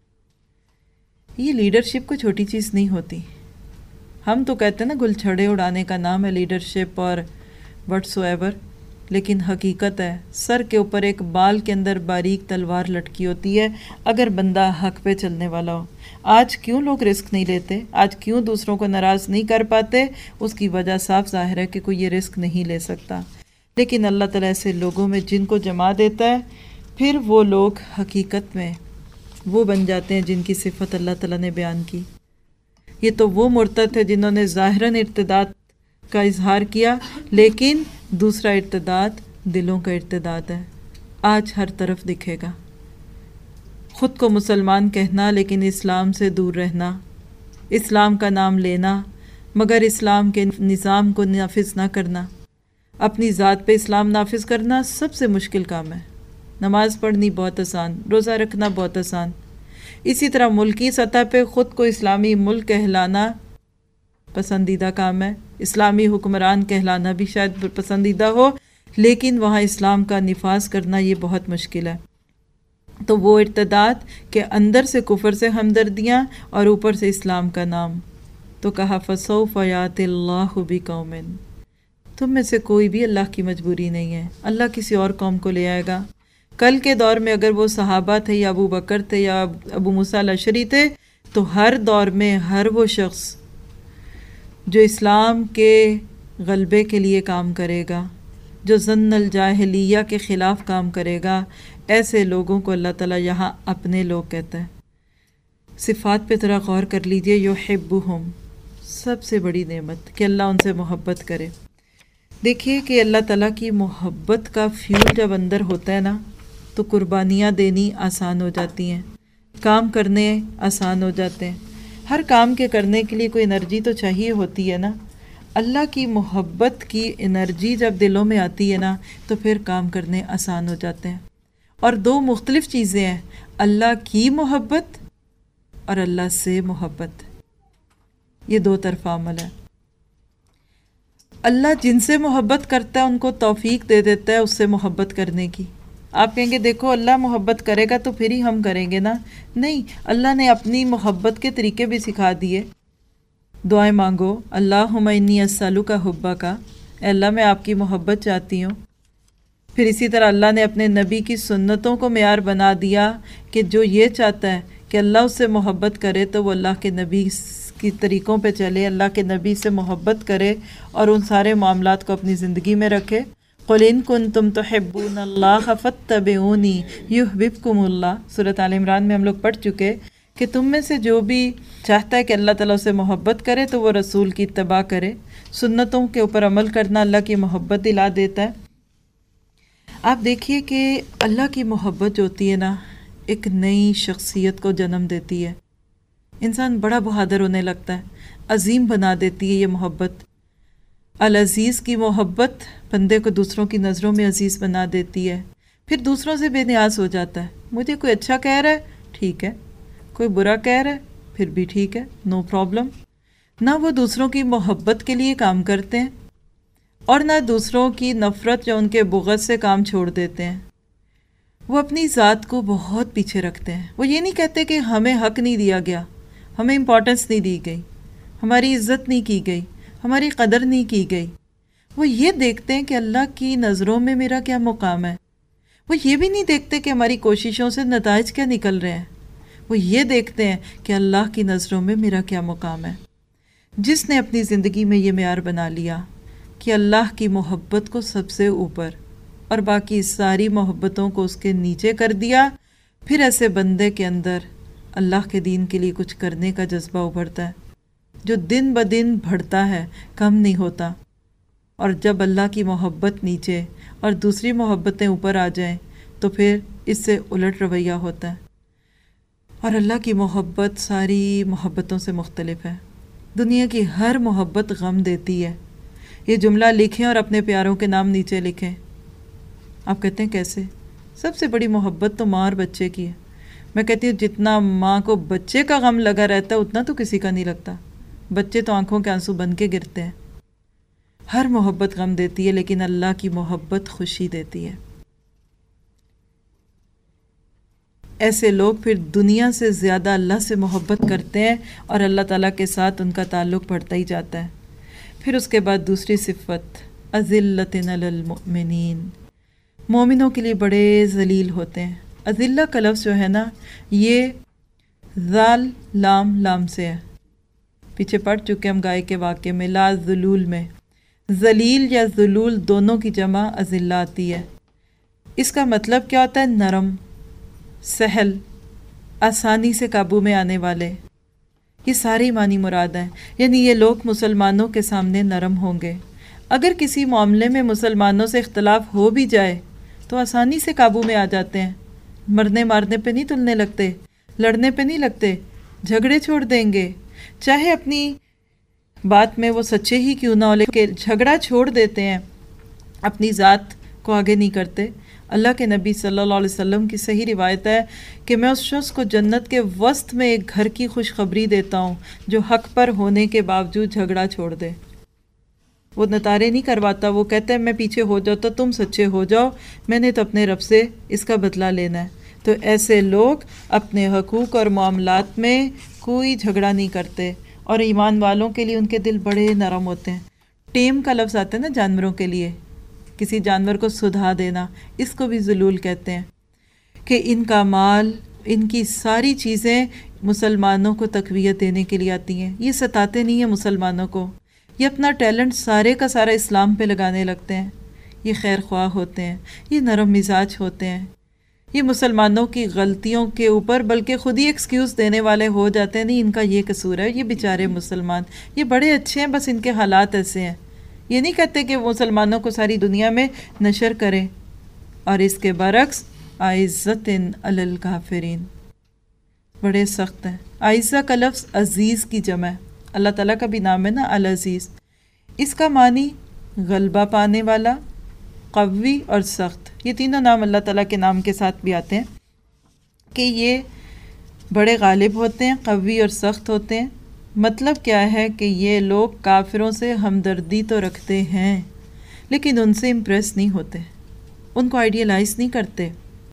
A: یہ لیڈرشپ کوئی چھوٹی چیز نہیں ہوتی۔ ہم تو کہتے ہیں نا گل چھڑے اڑانے کا نام ہے لیڈرشپ اور وٹس ایور، لیکن حقیقت ہے سر کے اوپر ایک بال کے اندر باریک تلوار لٹکی ہوتی ہے اگر بندہ حق پہ چلنے والا ہو۔ آج کیوں لوگ رسک نہیں لیتے، آج کیوں دوسروں کو ناراض نہیں کر پاتے، اس کی وجہ صاف ظاہر ہے کہ کوئی یہ رسک نہیں لے سکتا۔ لیکن اللہ تعالیٰ ایسے لوگوں میں جن کو جما دیتا ہے، پھر وہ لوگ حقیقت میں وہ بن جاتے ہیں جن کی صفت اللہ تعالیٰ نے بیان کی۔ یہ تو وہ مرتد تھے جنہوں نے ظاہراً ارتداد کا اظہار کیا، لیکن دوسرا ارتداد دلوں کا ارتداد ہے، آج ہر طرف دکھے گا۔ خود کو مسلمان کہنا لیکن اسلام سے دور رہنا، اسلام کا نام لینا مگر اسلام کے نظام کو نافذ نہ کرنا، اپنی ذات پہ اسلام نافذ کرنا سب سے مشکل کام ہے۔ نماز پڑھنی بہت آسان، روزہ رکھنا بہت آسان، اسی طرح ملکی سطح پہ خود کو اسلامی ملک کہلانا پسندیدہ کام ہے، اسلامی حکمران کہلانا بھی شاید پسندیدہ ہو، لیکن وہاں اسلام کا نفاذ کرنا یہ بہت مشکل ہے۔ تو وہ ارتداد کہ اندر سے کفر سے ہمدردیاں اور اوپر سے اسلام کا نام، تو کہا فَسَوْفَ يَأْتِ اللَّهُ بِقَوْمٍ، تم میں سے کوئی بھی اللہ کی مجبوری نہیں ہے، اللہ کسی اور قوم کو لے آئے گا۔ کل کے دور میں اگر وہ صحابہ تھے یا ابو بکر تھے یا ابو موسیٰ الاشعری تھے، تو ہر دور میں ہر وہ شخص جو اسلام کے غلبے کے لیے کام کرے گا، جو ظن الجاہلیہ کے خلاف کام کرے گا، ایسے لوگوں کو اللہ تعالیٰ یہاں اپنے لوگ کہتا ہے۔ صفات پہ ذرا غور کر لیجئے، یحبہم، سب سے بڑی نعمت کہ اللہ ان سے محبت کرے۔ دیکھیے کہ اللہ تعالیٰ کی محبت کا فیول جب اندر ہوتا ہے نا، تو قربانیاں دینی آسان ہو جاتی ہیں، کام کرنے آسان ہو جاتے ہیں۔ ہر کام کے کرنے کے لیے کوئی انرجی تو چاہیے ہوتی ہے نا، اللہ کی محبت کی انرجی جب دلوں میں آتی ہے نا تو پھر کام کرنے آسان ہو جاتے ہیں۔ اور دو مختلف چیزیں ہیں، اللہ کی محبت اور اللہ سے محبت، یہ دو طرفہ عمل ہے۔ اللہ جن سے محبت کرتا ہے ان کو توفیق دے دیتا ہے اس سے محبت کرنے کی۔ آپ کہیں گے دیکھو اللہ محبت کرے گا تو پھر ہی ہم کریں گے نا، نہیں، اللہ نے اپنی محبت کے طریقے بھی سکھا دیے۔ دعائیں مانگو، اللہم انی اسألک حبک، اے اللہ میں آپ کی محبت چاہتی ہوں۔ پھر اسی طرح اللہ نے اپنے نبی کی سنتوں کو معیار بنا دیا کہ جو یہ چاہتا ہے کہ اللہ اس سے محبت کرے تو وہ اللہ کے نبی کی طریقوں پہ چلے، اللہ کے نبی سے محبت کرے اور ان سارے معاملات کو اپنی زندگی میں رکھے۔ قُلْ إِن كُنتُمْ تُحِبُّونَ اللَّهَ فَاتَّبِعُونِي يُحْبِبْكُمُ اللَّهُ، سورۃ آل عمران میں ہم لوگ پڑھ چکے کہ تم میں سے جو بھی چاہتا ہے کہ اللہ تعالیٰ سے محبت کرے تو وہ رسول کی اتباع کرے، سنتوں کے اوپر عمل کرنا اللہ کی محبت دلا دیتا ہے۔ آپ دیکھیے کہ اللہ کی محبت جو ہوتی ہے نا، ایک نئی شخصیت کو جنم دیتی ہے، انسان بڑا بہادر ہونے لگتا ہے، عظیم بنا دیتی ہے یہ محبت۔ العزیز کی محبت بندے کو دوسروں کی نظروں میں عزیز بنا دیتی ہے، پھر دوسروں سے بے نیاز ہو جاتا ہے۔ مجھے کوئی اچھا کہہ رہا ہے ٹھیک ہے، کوئی برا کہہ رہا ہے پھر بھی ٹھیک ہے، نو پرابلم۔ نہ وہ دوسروں کی محبت کے لیے کام کرتے ہیں اور نہ دوسروں کی نفرت یا ان کے بغض سے کام چھوڑ دیتے ہیں۔ وہ اپنی ذات کو بہت پیچھے رکھتے ہیں۔ وہ یہ نہیں کہتے کہ ہمیں حق نہیں دیا گیا، ہمیں امپورٹنس نہیں دی گئی، ہماری عزت نہیں کی گئی، ہماری قدر نہیں کی گئی۔ وہ یہ دیکھتے ہیں کہ اللہ کی نظروں میں میرا کیا مقام ہے۔ وہ یہ بھی نہیں دیکھتے کہ ہماری کوششوں سے نتائج کیا نکل رہے ہیں۔ وہ یہ دیکھتے ہیں کہ اللہ کی نظروں میں میرا کیا مقام ہے۔ جس نے اپنی زندگی میں یہ معیار بنا لیا کہ اللہ کی محبت کو سب سے اوپر اور باقی ساری محبتوں کو اس کے نیچے کر دیا، پھر ایسے بندے کے اندر اللہ کے دین کے لیے کچھ کرنے کا جذبہ ابھرتا ہے جو دن بدن بڑھتا ہے، کم نہیں ہوتا۔ اور جب اللہ کی محبت نیچے اور دوسری محبتیں اوپر آ جائیں تو پھر اس سے الٹ رویہ ہوتا ہے۔ اور اللہ کی محبت ساری محبتوں سے مختلف ہے۔ دنیا کی ہر محبت غم دیتی ہے۔ یہ جملہ لکھیں اور اپنے پیاروں کے نام نیچے لکھیں۔ آپ کہتے ہیں کیسے؟ سب سے بڑی محبت تو ماں اور بچے کی ہے۔ میں کہتی ہوں جتنا ماں کو بچے کا غم لگا رہتا ہے اتنا تو کسی کا نہیں لگتا۔ بچے تو آنکھوں کے آنسو بن کے گرتے ہیں۔ ہر محبت غم دیتی ہے لیکن اللہ کی محبت خوشی دیتی ہے۔ ایسے لوگ پھر دنیا سے زیادہ اللہ سے محبت کرتے ہیں اور اللہ تعالیٰ کے ساتھ ان کا تعلق بڑھتا ہی جاتا ہے۔ پھر اس کے بعد دوسری صفت اذلۃ علی المؤمنین، مومنوں کے لیے بڑے ذلیل ہوتے ہیں۔ اذلہ کا لفظ جو ہے نا، یہ ذال لام سے ہے، پیچھے پڑھ چکے ہم گائے کے واقعے میں، لا ذلول میں ذلیل یا ذلول دونوں کی جمع اذلہ آتی ہے۔ اس کا مطلب کیا ہوتا ہے؟ نرم، سہل، آسانی سے قابو میں آنے والے۔ یہ سارے معنی مراد ہیں، یعنی یہ لوگ مسلمانوں کے سامنے نرم ہوں گے۔ اگر کسی معاملے میں مسلمانوں سے اختلاف ہو بھی جائے تو آسانی سے قابو میں آ جاتے ہیں، مرنے مارنے پہ نہیں تلنے لگتے، لڑنے پہ نہیں لگتے، جھگڑے چھوڑ دیں گے، چاہے اپنی بات میں وہ سچے ہی کیوں نہ ہو، لیکن جھگڑا چھوڑ دیتے ہیں، اپنی ذات کو آگے نہیں کرتے۔ اللہ کے نبی صلی اللہ علیہ وسلم کی صحیح روایت ہے کہ میں اس شخص کو جنت کے وسط میں ایک گھر کی خوشخبری دیتا ہوں جو حق پر ہونے کے باوجود جھگڑا چھوڑ دے۔ وہ نتارے نہیں کرواتا، وہ کہتا ہے میں پیچھے ہو جاتا، تم سچے ہو جاؤ، میں نے تو اپنے رب سے اس کا بدلہ لینا ہے۔ تو ایسے لوگ اپنے حقوق اور معاملات میں کوئی جھگڑا نہیں کرتے، اور ایمان والوں کے لیے ان کے دل بڑے نرم ہوتے ہیں۔ ٹیم کا لفظ آتا ہے نا جانوروں کے لیے، کسی جانور کو سدھا دینا، اس کو بھی ذلول کہتے ہیں، کہ ان کا مال، ان کی ساری چیزیں مسلمانوں کو تقویت دینے کے لیے آتی ہیں۔ یہ ستاتے نہیں ہیں مسلمانوں کو، یہ اپنا ٹیلنٹ سارے کا سارا اسلام پہ لگانے لگتے ہیں۔ یہ خیر خواہ ہوتے ہیں، یہ نرم مزاج ہوتے ہیں، یہ مسلمانوں کی غلطیوں کے اوپر بلکہ خود ہی ایکسکیوز دینے والے ہو جاتے ہیں، نہیں ان کا یہ قصور ہے، یہ بیچارے مسلمان، یہ بڑے اچھے ہیں، بس ان کے حالات ایسے ہیں۔ یہ نہیں کہتے کہ وہ مسلمانوں کو ساری دنیا میں نشر کریں۔ اور اس کے برعکس عزت علی الکافرین، بڑے سخت ہیں۔ عزہ کا لفظ عزیز کی جمع ہے، اللہ تعالیٰ کا بھی نام ہے نا العزیز۔ اس کا معنی غلبہ پانے والا، قوی اور سخت، یہ تینوں نام اللہ تعالیٰ کے نام کے ساتھ بھی آتے ہیں کہ یہ بڑے غالب ہوتے ہیں، قوی اور سخت ہوتے ہیں۔ مطلب کیا ہے کہ یہ لوگ کافروں سے ہمدردی تو رکھتے ہیں لیکن ان سے امپریس نہیں ہوتے، ان کو آئیڈیلائز نہیں کرتے،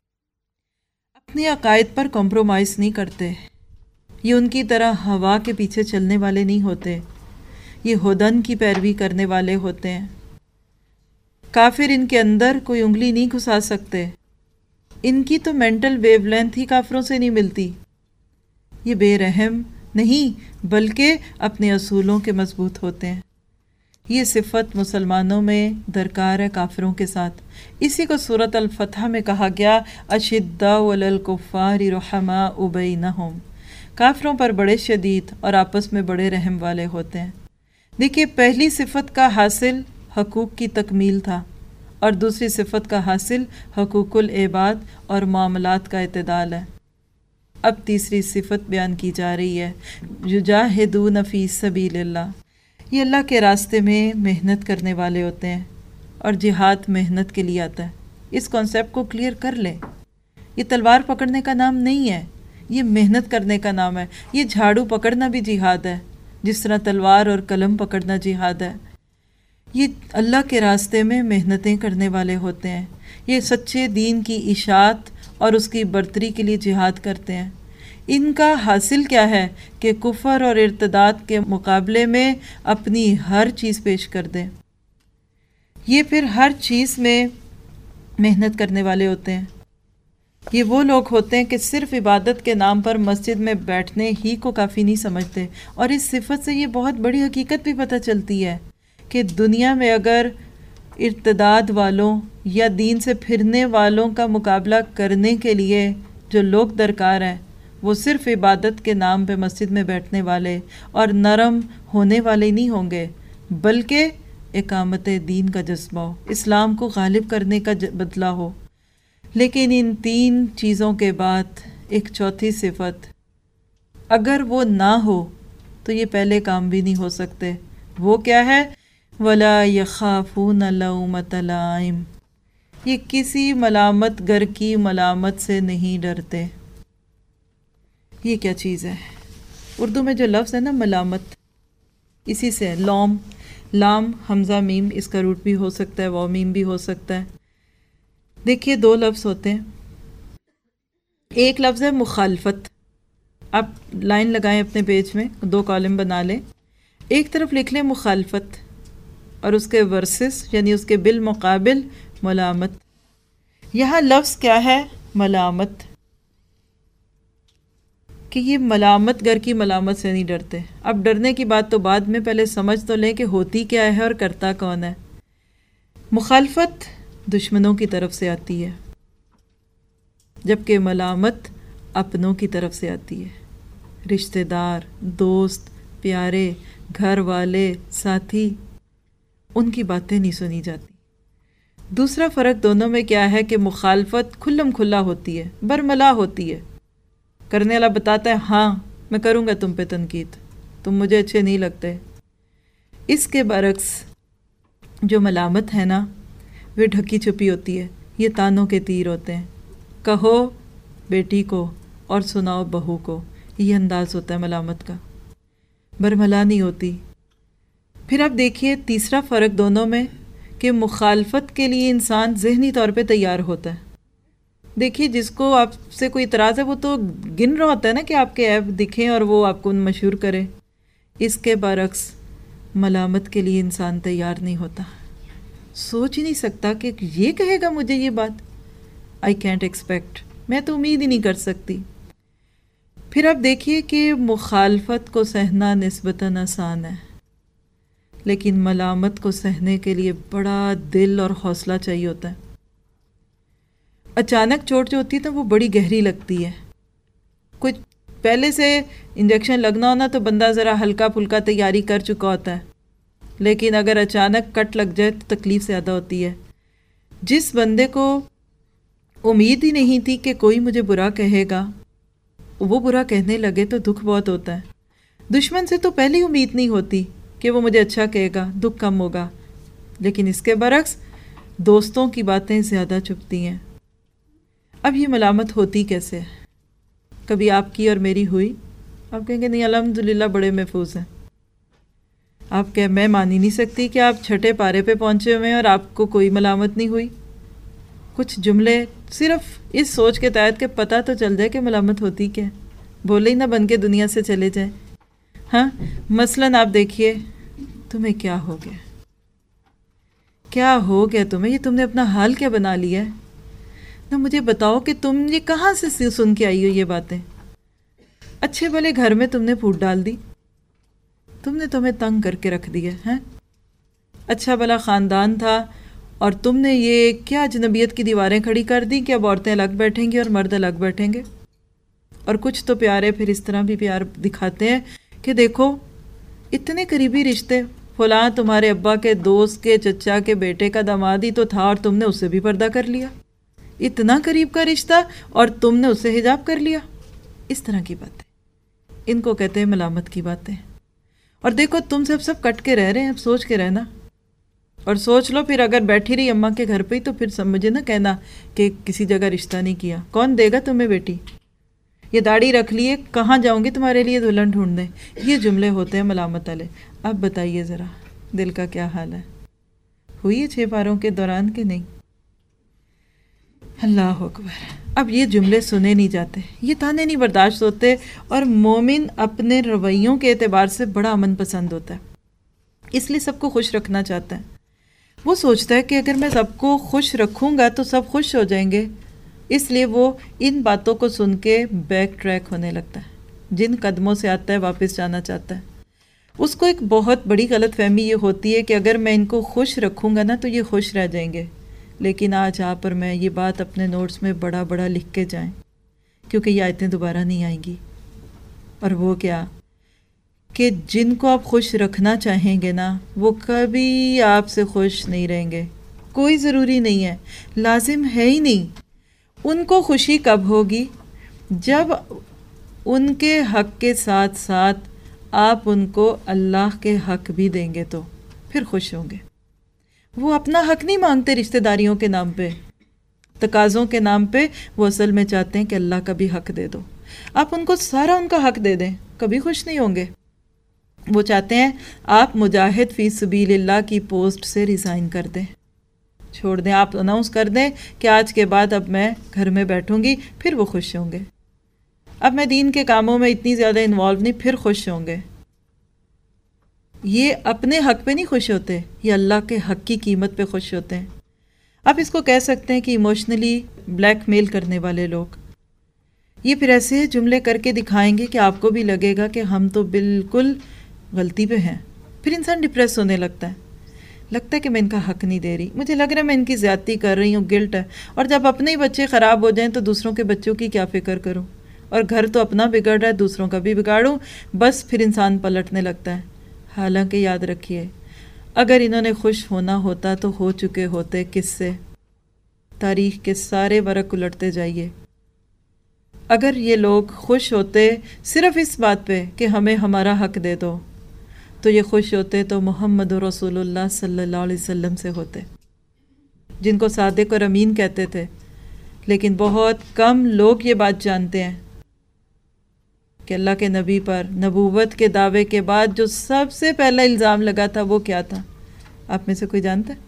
A: اپنے عقائد پر کمپرومائز نہیں کرتے، یہ ان کی طرح ہوا کے پیچھے چلنے والے نہیں ہوتے، یہ ہدن کی پیروی کرنے والے ہوتے ہیں۔ کافر ان کے اندر کوئی انگلی نہیں گھسا سکتے، ان کی تو مینٹل ویو لینتھ ہی کافروں سے نہیں ملتی۔ یہ بے رحم نہیں بلکہ اپنے اصولوں کے مضبوط ہوتے ہیں۔ یہ صفت مسلمانوں میں درکار ہے کافروں کے ساتھ۔ اسی کو سورۃ الفتح میں کہا گیا اشداء علی الکفار رحماء بینہم، کافروں پر بڑے شدید اور آپس میں بڑے رحم والے ہوتے ہیں۔ دیکھیے پہلی صفت کا حاصل حقوق کی تکمیل تھا، اور دوسری صفت کا حاصل حقوق العباد اور معاملات کا اعتدال ہے۔ اب تیسری صفت بیان کی جا رہی ہے، یجاہدون فی سبیل اللہ۔ یہ اللہ کے راستے میں محنت کرنے والے ہوتے ہیں، اور جہاد محنت کے لیے آتا ہے۔ اس کانسیپٹ کو کلیئر کر لیں، یہ تلوار پکڑنے کا نام نہیں ہے، یہ محنت کرنے کا نام ہے۔ یہ جھاڑو پکڑنا بھی جہاد ہے، جس طرح تلوار اور قلم پکڑنا جہاد ہے۔ یہ اللہ کے راستے میں محنتیں کرنے والے ہوتے ہیں، یہ سچے دین کی اشاعت اور اس کی برتری کے لیے جہاد کرتے ہیں۔ ان کا حاصل کیا ہے کہ کفر اور ارتداد کے مقابلے میں اپنی ہر چیز پیش کر دیں۔ یہ پھر ہر چیز میں محنت کرنے والے ہوتے ہیں۔ یہ وہ لوگ ہوتے ہیں کہ صرف عبادت کے نام پر مسجد میں بیٹھنے ہی کو کافی نہیں سمجھتے، اور اس صفت سے یہ بہت بڑی حقیقت بھی پتہ چلتی ہے کہ دنیا میں اگر ارتداد والوں یا دین سے پھرنے والوں کا مقابلہ کرنے کے لیے جو لوگ درکار ہیں، وہ صرف عبادت کے نام پہ مسجد میں بیٹھنے والے اور نرم ہونے والے نہیں ہوں گے، بلکہ اقامت دین کا جذبہ ہو، اسلام کو غالب کرنے کا بدلہ ہو۔ لیکن ان تین چیزوں کے بعد ایک چوتھی صفت، اگر وہ نہ ہو تو یہ پہلے کام بھی نہیں ہو سکتے۔ وہ کیا ہے؟ وَلَا يَخَافُونَ لَوْمَةَ لَائِمٍ، یہ کسی ملامت گر کی ملامت سے نہیں ڈرتے۔ یہ کیا چیز ہے؟ اردو میں جو لفظ ہے نا ملامت، اسی سے لوم، لام حمزہ میم، اس کا روٹ بھی ہو سکتا ہے، واو میم بھی ہو سکتا ہے۔ دیکھیے دو لفظ ہوتے ہیں، ایک لفظ ہے مخالفت۔ آپ لائن لگائیں اپنے پیج میں، دو کالم بنا لیں، ایک طرف لکھ لیں مخالفت اور اس کے ورسز یعنی اس کے بالمقابل ملامت۔ یہاں لفظ کیا ہے؟ ملامت، کہ یہ ملامت گر کی ملامت سے نہیں ڈرتے۔ اب ڈرنے کی بات تو بعد میں، پہلے سمجھ تو لیں کہ ہوتی کیا ہے اور کرتا کون ہے۔ مخالفت دشمنوں کی طرف سے آتی ہے، جبکہ ملامت اپنوں کی طرف سے آتی ہے۔ رشتہ دار، دوست، پیارے، گھر والے، ساتھی، ان کی باتیں نہیں سنی جاتی۔ دوسرا فرق دونوں میں کیا ہے کہ مخالفت کھلم کھلا ہوتی ہے، برملا ہوتی ہے۔ کرنے والا بتاتا ہے ہاں میں کروں گا تم پہ تنقید، تم مجھے اچھے نہیں لگتے۔ اس کے برعکس جو ملامت ہے نا، وہ ڈھکی چھپی ہوتی ہے، یہ تانوں کے تیر ہوتے ہیں۔ کہو بیٹی کو اور سناؤ بہو کو، یہ انداز ہوتا ہے ملامت کا، برملا نہیں ہوتی۔ پھر اب دیکھیے تیسرا فرق دونوں میں کہ مخالفت کے لیے انسان ذہنی طور پہ تیار ہوتا ہے۔ دیکھیے جس کو آپ سے کوئی اعتراض ہے وہ تو گن رہا ہوتا ہے نا کہ آپ کے عیب دکھیں اور وہ آپ کو مشہور کرے۔ اس کے برعکس ملامت کے لیے انسان تیار نہیں ہوتا، سوچ ہی نہیں سکتا کہ یہ کہے گا مجھے یہ بات، آئی کینٹ ایکسپیکٹ، میں تو امید ہی نہیں کر سکتی۔ پھر اب دیکھیے کہ مخالفت کو سہنا نسبتاً آسان ہے، لیکن ملامت کو سہنے کے لیے بڑا دل اور حوصلہ چاہیے ہوتا ہے۔ اچانک چوٹ جو ہوتی ہے تو وہ بڑی گہری لگتی ہے، کچھ پہلے سے انجیکشن لگنا ہونا تو بندہ ذرا ہلکا پھلکا تیاری کر چکا ہوتا ہے، لیکن اگر اچانک کٹ لگ جائے تو تکلیف زیادہ ہوتی ہے۔ جس بندے کو امید ہی نہیں تھی کہ کوئی مجھے برا کہے گا، وہ برا کہنے لگے تو دکھ بہت ہوتا ہے۔ دشمن سے تو پہلی امید نہیں ہوتی کہ وہ مجھے اچھا کہے گا، دکھ کم ہوگا، لیکن اس کے برعکس دوستوں کی باتیں زیادہ چبھتی ہیں۔ اب یہ ملامت ہوتی کیسے ہے؟ کبھی آپ کی اور میری ہوئی؟ آپ کہیں گے نہیں الحمدللہ بڑے محفوظ ہیں۔ آپ کہ میں مان ہی نہیں سکتی کہ آپ چھٹے پارے پہ پہنچے ہوئے ہیں اور آپ کو کوئی ملامت نہیں ہوئی۔ کچھ جملے صرف اس سوچ کے تحت کہ پتہ تو چل جائے کہ ملامت ہوتی کیا ہے، بولے ہی نہ بن کے دنیا سے چلے جائیں۔ ہاں مثلاً آپ دیکھیے تمہیں کیا ہو گیا، کیا ہو گیا تمہیں، یہ تم نے اپنا حال کیا بنا لیا ہے؟ نہ مجھے بتاؤ کہ تم یہ کہاں سے سن کے آئی ہو یہ باتیں؟ اچھے بھلے گھر میں تم نے پھوٹ ڈال دی، تم نے تمہیں تنگ کر کے رکھ دیا ہے، اچھا بھلا خاندان تھا اور تم نے یہ کیا اجنبیت کی دیواریں کھڑی کر دی کہ اب عورتیں الگ بیٹھیں گی اور مرد الگ بیٹھیں گے۔ اور کچھ تو پیارے پھر اس طرح بھی پیار دکھاتے ہیں کہ دیکھو اتنے قریبی رشتے فلاں تمہارے ابا کے دوست کے چچا کے بیٹے کا دامادی تو تھا اور تم نے اس سے بھی پردہ کر لیا، اتنا قریب کا رشتہ اور تم نے اس سے حجاب کر لیا۔ اس طرح کی باتیں، ان کو کہتے ہیں ملامت کی باتیں۔ اور دیکھو تم سے اب سب کٹ کے رہ رہے ہیں، اب سوچ کے رہنا، اور سوچ لو پھر اگر بیٹھی رہی اماں کے گھر پہ ہی تو پھر مجھے نہ کہنا کہ کسی جگہ رشتہ نہیں کیا، کون دے گا تمہیں بیٹی؟ یہ داڑھی رکھ لیے کہاں جاؤں گی تمہارے لیے دلہن ڈھونڈنے، یہ جملے ہوتے ہیں ملامت والے۔ اب بتائیے ذرا دل کا کیا حال ہے، ہوئی ہے 6 پاروں کے دوران کہ نہیں؟ اللہ اکبر۔ اب یہ جملے سنے نہیں جاتے، یہ تانے نہیں برداشت ہوتے، اور مومن اپنے رویوں کے اعتبار سے بڑا امن پسند ہوتا ہے، اس لیے سب کو خوش رکھنا چاہتا ہے۔ وہ سوچتا ہے کہ اگر میں سب کو خوش رکھوں گا تو سب خوش ہو جائیں گے، اس لیے وہ ان باتوں کو سن کے بیک ٹریک ہونے لگتا ہے، جن قدموں سے آتا ہے واپس جانا چاہتا ہے۔ اس کو ایک بہت بڑی غلط فہمی یہ ہوتی ہے کہ اگر میں ان کو خوش رکھوں گا نا تو یہ خوش رہ جائیں گے، لیکن آج آپ پر میں یہ بات اپنے نوٹس میں بڑا بڑا لکھ کے جائیں، کیونکہ یہ آیتیں دوبارہ نہیں آئیں گی۔ اور وہ کیا کہ جن کو آپ خوش رکھنا چاہیں گے نا وہ کبھی آپ سے خوش نہیں رہیں گے، کوئی ضروری نہیں ہے، لازم ہے ہی نہیں۔ ان کو خوشی کب ہوگی؟ جب ان کے حق کے ساتھ ساتھ آپ ان کو اللہ کے حق بھی دیں گے تو پھر خوش ہوں گے۔ وہ اپنا حق نہیں مانگتے رشتہ داریوں کے نام پہ، تقاضوں کے نام پہ، وہ اصل میں چاہتے ہیں کہ اللہ کا بھی حق دے دو۔ آپ ان کو سارا ان کا حق دے دیں، کبھی خوش نہیں ہوں گے۔ وہ چاہتے ہیں آپ مجاہد فی سبیل اللہ کی پوسٹ سے ریزائن کر دیں، چھوڑ دیں، آپ اناؤنس کر دیں کہ آج کے بعد اب میں گھر میں بیٹھوں گی، پھر وہ خوش ہوں گے۔ اب میں دین کے کاموں میں اتنی زیادہ انوالو نہیں، پھر خوش ہوں گے۔ یہ اپنے حق پہ نہیں خوش ہوتے، یہ اللہ کے حق کی قیمت پہ خوش ہوتے ہیں۔ آپ اس کو کہہ سکتے ہیں کہ ایموشنلی بلیک میل کرنے والے لوگ، یہ پھر ایسے جملے کر کے دکھائیں گے کہ آپ کو بھی لگے گا کہ ہم تو بالکل غلطی پہ ہیں، پھر انسان ڈپریس ہونے لگتا ہے کہ میں ان کا حق نہیں دے رہی، مجھے لگ رہا ہے میں ان کی زیادتی کر رہی ہوں، گلٹ ہے۔ اور جب اپنے ہی بچے خراب ہو جائیں تو دوسروں کے بچوں کی کیا فکر کروں، اور گھر تو اپنا بگڑ رہا ہے دوسروں کا بھی بگاڑوں، بس پھر انسان پلٹنے لگتا ہے۔ حالانکہ یاد رکھیے اگر انہوں نے خوش ہونا ہوتا تو ہو چکے ہوتے، کس سے؟ تاریخ کے سارے ورق الٹتے جائیے۔ اگر یہ لوگ خوش ہوتے صرف اس بات پہ کہ ہمیں ہمارا حق دے دو، تو یہ خوش ہوتے تو محمد رسول اللہ صلی اللہ علیہ وسلم سے ہوتے، جن کو صادق اور امین کہتے تھے۔ لیکن بہت کم لوگ یہ بات جانتے ہیں کہ اللہ کے نبی پر نبوت کے دعوے کے بعد جو سب سے پہلا الزام لگا تھا وہ کیا تھا؟ آپ میں سے کوئی جانتا ہے؟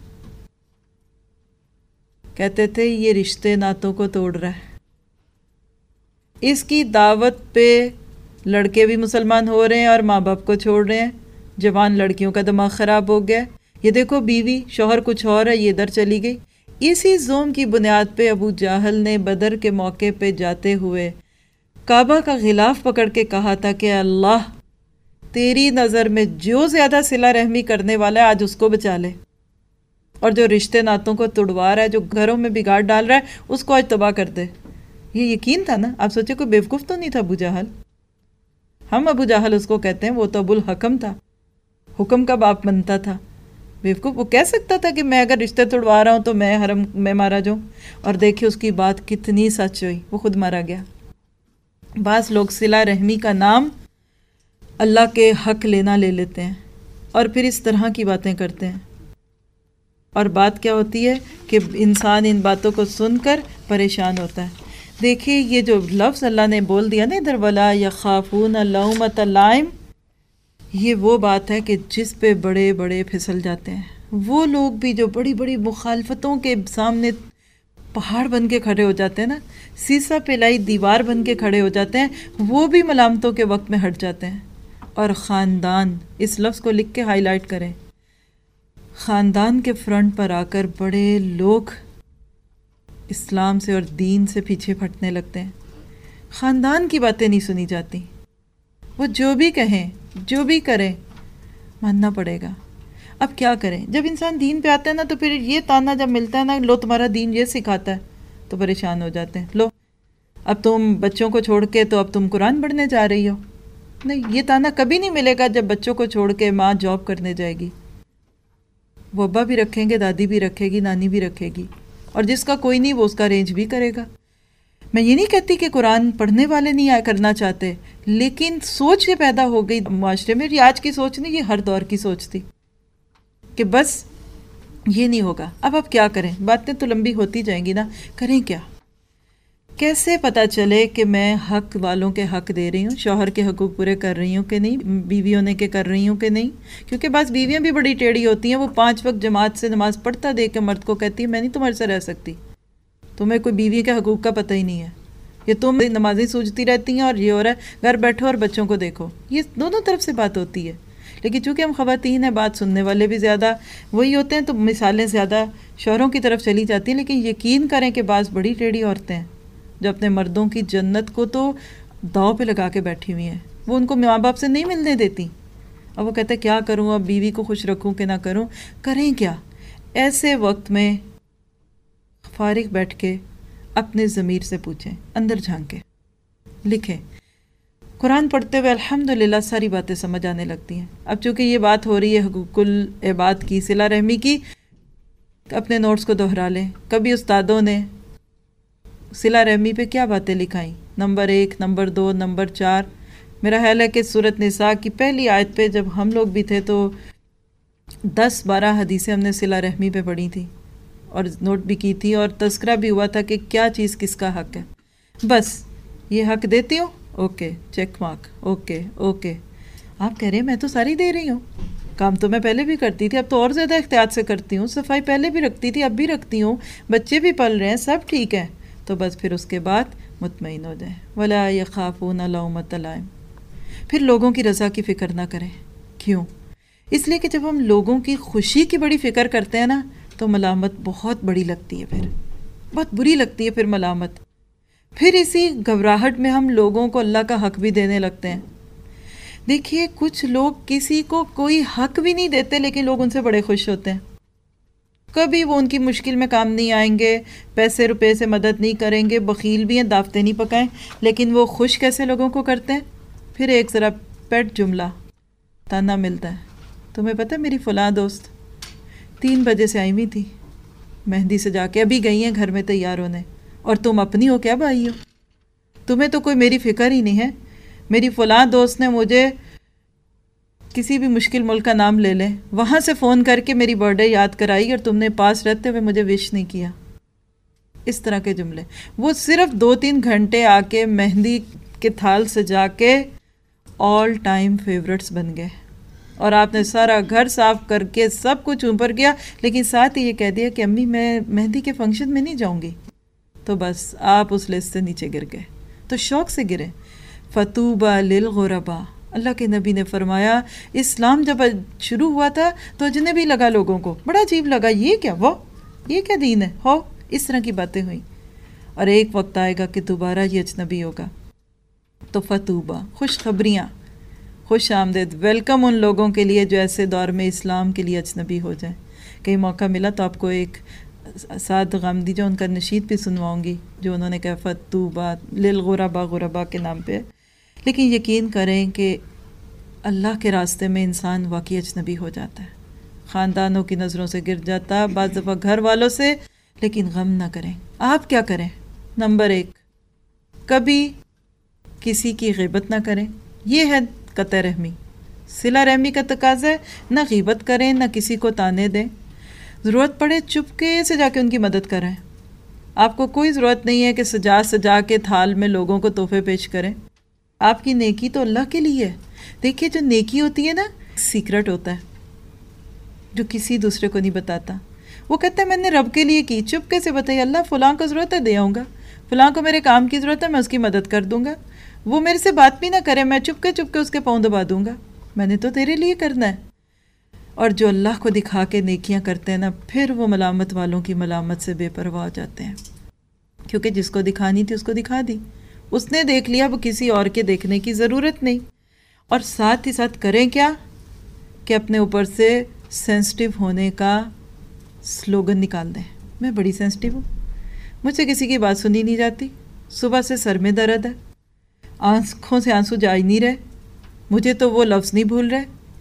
A: کہتے تھے یہ رشتے ناتوں کو توڑ رہا ہے۔ اس کی دعوت پہ لڑکے بھی مسلمان ہو رہے ہیں اور ماں باپ کو چھوڑ رہے ہیں، جوان لڑکیوں کا دماغ خراب ہو گیا، یہ دیکھو بیوی شوہر کچھ اور ہے، یہ ادھر چلی گئی۔ اسی زوم کی بنیاد پہ ابو جہل نے بدر کے موقع پہ جاتے ہوئے کعبہ کا غلاف پکڑ کے کہا تھا کہ اللہ تیری نظر میں جو زیادہ صلہ رحمی کرنے والا ہے آج اس کو بچا لے، اور جو رشتے ناتوں کو توڑوا رہا ہے، جو گھروں میں بگاڑ ڈال رہا ہے، اس کو آج تباہ کر دے۔ یہ یقین تھا نا؟ آپ سوچے کوئی بیوقوف تو نہیں تھا ابو جہل، ہم ابو جہل اس کو کہتے ہیں، وہ تو ابو الحکم تھا، حکم کا باپ بنتا تھا۔ بیوقوف وہ کہہ سکتا تھا کہ میں اگر رشتے توڑوا رہا ہوں تو میں حرم میں مارا جاؤں، اور دیکھیں اس کی بات کتنی سچ ہوئی، وہ خود مارا گیا۔ بعض لوگ صلہ رحمی کا نام اللہ کے حق لینا لے لیتے ہیں اور پھر اس طرح کی باتیں کرتے ہیں، اور بات کیا ہوتی ہے کہ انسان ان باتوں کو سن کر پریشان ہوتا ہے۔ دیکھیں یہ جو لفظ اللہ نے بول دیا نا ادھر، وَلَا يَخَافُونَ لَوْمَةَ لَائِمٍ، یہ وہ بات ہے کہ جس پہ بڑے بڑے پھسل جاتے ہیں۔ وہ لوگ بھی جو بڑی بڑی مخالفتوں کے سامنے پہاڑ بن کے کھڑے ہو جاتے ہیں نا، سیسا پلائی دیوار بن کے کھڑے ہو جاتے ہیں، وہ بھی ملامتوں کے وقت میں ہٹ جاتے ہیں۔ اور خاندان، اس لفظ کو لکھ کے ہائی لائٹ کریں، خاندان کے فرنٹ پر آ کر بڑے لوگ اسلام سے اور دین سے پیچھے پھٹنے لگتے ہیں۔ خاندان کی باتیں نہیں سنی جاتی، وہ جو بھی کہیں جو بھی کریں ماننا پڑے گا۔ اب کیا کریں؟ جب انسان دین پہ آتا ہے نا تو پھر یہ تانا جب ملتا ہے نا، لو تمہارا دین یہ سکھاتا ہے، تو پریشان ہو جاتے ہیں۔ لو اب تم بچوں کو چھوڑ کے تو اب تم قرآن پڑھنے جا رہی ہو۔ نہیں، یہ تانا کبھی نہیں ملے گا جب بچوں کو چھوڑ کے ماں جاب کرنے جائے گی۔ وہ ابا بھی رکھیں گے، دادی بھی رکھے گی، نانی بھی رکھے گی، اور جس کا کوئی نہیں وہ اس کا ارینج بھی کرے گا۔ میں یہ نہیں کہتی کہ قرآن پڑھنے والے نہیں آیا کرنا چاہتے، لیکن سوچ یہ پیدا ہو گئی معاشرے میں، یہ آج کی سوچ نہیں، یہ ہر دور کی سوچ تھی کہ بس یہ نہیں ہوگا۔ اب آپ کیا کریں؟ باتیں تو لمبی ہوتی جائیں گی نا، کریں کیا؟ کیسے پتہ چلے کہ میں حق والوں کے حق دے رہی ہوں، شوہر کے حقوق پورے کر رہی ہوں کہ نہیں، بیوی ہونے کے کر رہی ہوں کہ نہیں؟ کیونکہ بعض بیویاں بھی بڑی ٹیڑھی ہوتی ہیں، وہ 5 وقت جماعت سے نماز پڑھتا دیکھ کے مرد کو کہتی ہے میں نہیں تمہارے سے رہ سکتی، تمہیں کوئی بیوی کے حقوق کا پتہ ہی نہیں ہے، یہ تم نمازیں سوچتی رہتی ہیں اور یہ ہو رہا ہے، گھر بیٹھو اور بچوں کو دیکھو۔ یہ دونوں طرف سے بات ہوتی ہے، لیکن چونکہ ہم خواتین ہیں، بات سننے والے بھی زیادہ وہی ہوتے ہیں، تو مثالیں زیادہ شوہروں کی طرف چلی جاتی ہیں۔ لیکن یقین کریں کہ بعض بڑی ٹیڑھی عورتیں ہیں جو اپنے مردوں کی جنت کو تو داؤ پہ لگا کے بیٹھی ہوئی ہیں، وہ ان کو ماں باپ سے نہیں ملنے دیتی، اب وہ کہتے ہیں کیا کروں، اب بیوی کو خوش رکھوں کہ نہ کروں؟ کریں کیا؟ ایسے وقت میں فارغ بیٹھ کے اپنے ضمیر سے پوچھیں، اندر جھانکیں، لکھیں۔ قرآن پڑھتے ہوئے الحمدللہ ساری باتیں سمجھ آنے لگتی ہیں۔ اب چونکہ یہ بات ہو رہی ہے حقوق العباد کی، صلہ رحمی کی، اپنے نوٹس کو دہرا لیں۔ کبھی استادوں نے صلہ رحمی پہ کیا باتیں لکھائیں، نمبر 1، نمبر 2، نمبر 4۔ میرا خیال ہے کہ سورۃ نساء کی پہلی آیت پہ جب ہم لوگ بھی تھے تو 10-12 حدیثیں ہم نے صلہ رحمی پہ پڑھی تھی اور نوٹ بھی کی تھی، اور تذکرہ بھی ہوا تھا کہ کیا چیز کس کا حق ہے۔ بس یہ حق دیتی ہوں، okay, check mark, okay okay. آپ کہہ رہے ہیں میں تو ساری دے رہی ہوں، کام تو میں پہلے بھی کرتی تھی، اب تو اور زیادہ احتیاط سے کرتی ہوں، صفائی پہلے بھی رکھتی تھی اب بھی رکھتی ہوں، بچے بھی پل رہے ہیں، سب ٹھیک ہے، تو بس پھر اس کے بعد مطمئن ہو جائیں۔ وَلَا يَخَافُونَ لَوْمَةَ لَائِمٍ۔ پھر لوگوں کی رضا کی فکر نہ کریں۔ کیوں؟ اس لیے کہ جب ہم لوگوں کی خوشی کی بڑی فکر کرتے ہیں نا تو ملامت بہت بڑی لگتی ہے، پھر بہت بری لگتی ہے پھر ملامت۔ پھر اسی گھبراہٹ میں ہم لوگوں کو اللہ کا حق بھی دینے لگتے ہیں۔ دیکھیے کچھ لوگ کسی کو کوئی حق بھی نہیں دیتے لیکن لوگ ان سے بڑے خوش ہوتے ہیں، کبھی وہ ان کی مشکل میں کام نہیں آئیں گے، پیسے روپے سے مدد نہیں کریں گے، بخیل بھی ہیں، دعوتیں نہیں پکائیں، لیکن وہ خوش کیسے لوگوں کو کرتے ہیں؟ پھر ایک ذرا پیٹ جملہ تانا ملتا ہے، تمہیں پتہ میری فلاں دوست 3 بجے سے آئی ہوئی تھی مہندی سجا کے، ابھی گئی ہیں گھر میں تیار ہونے، اور تم اپنی ہو کیا بھائی ہو؟ تمہیں تو کوئی میری فکر ہی نہیں ہے۔ میری فلاں دوست نے مجھے کسی بھی مشکل ملک کا نام لے لیں، وہاں سے فون کر کے میری برتھ ڈے یاد کرائی اور تم نے پاس رہتے ہوئے مجھے وش نہیں کیا۔ اس طرح کے جملے وہ صرف 2-3 گھنٹے آ کے مہندی کے تھال سجا کے آل ٹائم فیورٹس بن گئے، اور آپ نے سارا گھر صاف کر کے سب کچھ اوپر کیا، لیکن ساتھ ہی یہ کہہ دیا کہ امی میں مہندی کے فنکشن میں نہیں جاؤں گی، تو بس آپ اس لسٹ سے نیچے گر گئے۔ تو شوق سے گرے۔ فَطُوبَى لِلْغُرَبَاء، اللہ کے نبی نے فرمایا اسلام جب شروع ہوا تھا تو اجنبی لگا لوگوں کو، بڑا عجیب لگا، یہ کیا، وہ یہ کیا دین ہے، ہو اس طرح کی باتیں ہوئیں، اور ایک وقت آئے گا کہ دوبارہ یہ اجنبی ہوگا۔ تو فَطُوبَى، خوشخبریاں، خوش آمدید، ویلکم ان لوگوں کے لیے جو ایسے دور میں اسلام کے لیے اجنبی ہو جائیں۔ کہیں موقع ملا تو آپ کو ایک سعد غامدی جو ان کا نشید بھی سنواؤں گی، جو انہوں نے کہا فَطُوبَى لِلْغُرَبَاء، غربا کے نام پہ۔ لیکن یقین کریں کہ اللہ کے راستے میں انسان واقعی اجنبی ہو جاتا ہے، خاندانوں کی نظروں سے گر جاتا، بعض دفعہ گھر والوں سے، لیکن غم نہ کریں۔ آپ کیا کریں؟ نمبر 1، کبھی کسی کی غیبت نہ کریں، یہ ہے قطع رحمی، صلہ رحمی کا تقاضا ہے، نہ غیبت کریں، نہ کسی کو تانے دیں، ضرورت پڑے چپکے سے جا کے ان کی مدد کریں۔ آپ کو کوئی ضرورت نہیں ہے کہ سجا کے تھال میں لوگوں کو تحفے پیش کریں، آپ کی نیکی تو اللہ کے لیے ہے۔ دیکھیے جو نیکی ہوتی ہے نا، سیکرٹ ہوتا ہے جو کسی دوسرے کو نہیں بتاتا۔ وہ کہتا ہے میں نے رب کے لیے کی، چپکے سے بتائیے اللہ فلاں کو ضرورت ہے دے آؤں گا، فلاں کو میرے کام کی ضرورت ہے میں اس کی مدد کر دوں گا، وہ میرے سے بات بھی نہ کرے میں چپکے اس کے پاؤں دبا دوں گا، میں نے تو تیرے لیے کرنا ہے۔ اور جو اللہ کو دکھا کے نیکیاں کرتے ہیں نا، پھر وہ ملامت والوں کی ملامت سے بے پرواہ ہو جاتے ہیں، کیونکہ جس کو دکھانی تھی اس کو دکھا دی، اس نے دیکھ لیا، وہ کسی اور کے دیکھنے کی ضرورت نہیں۔ اور ساتھ ہی ساتھ کریں کیا کہ اپنے اوپر سے سینسٹیو ہونے کا سلوگن نکال دیں، میں بڑی سینسٹیو ہوں، مجھ سے کسی کی بات سنی نہیں جاتی، صبح سے سر میں درد ہے، آنکھوں سے آنسو جا ہی نہیں رہے، مجھے تو وہ لفظ نہیں بھول رہے،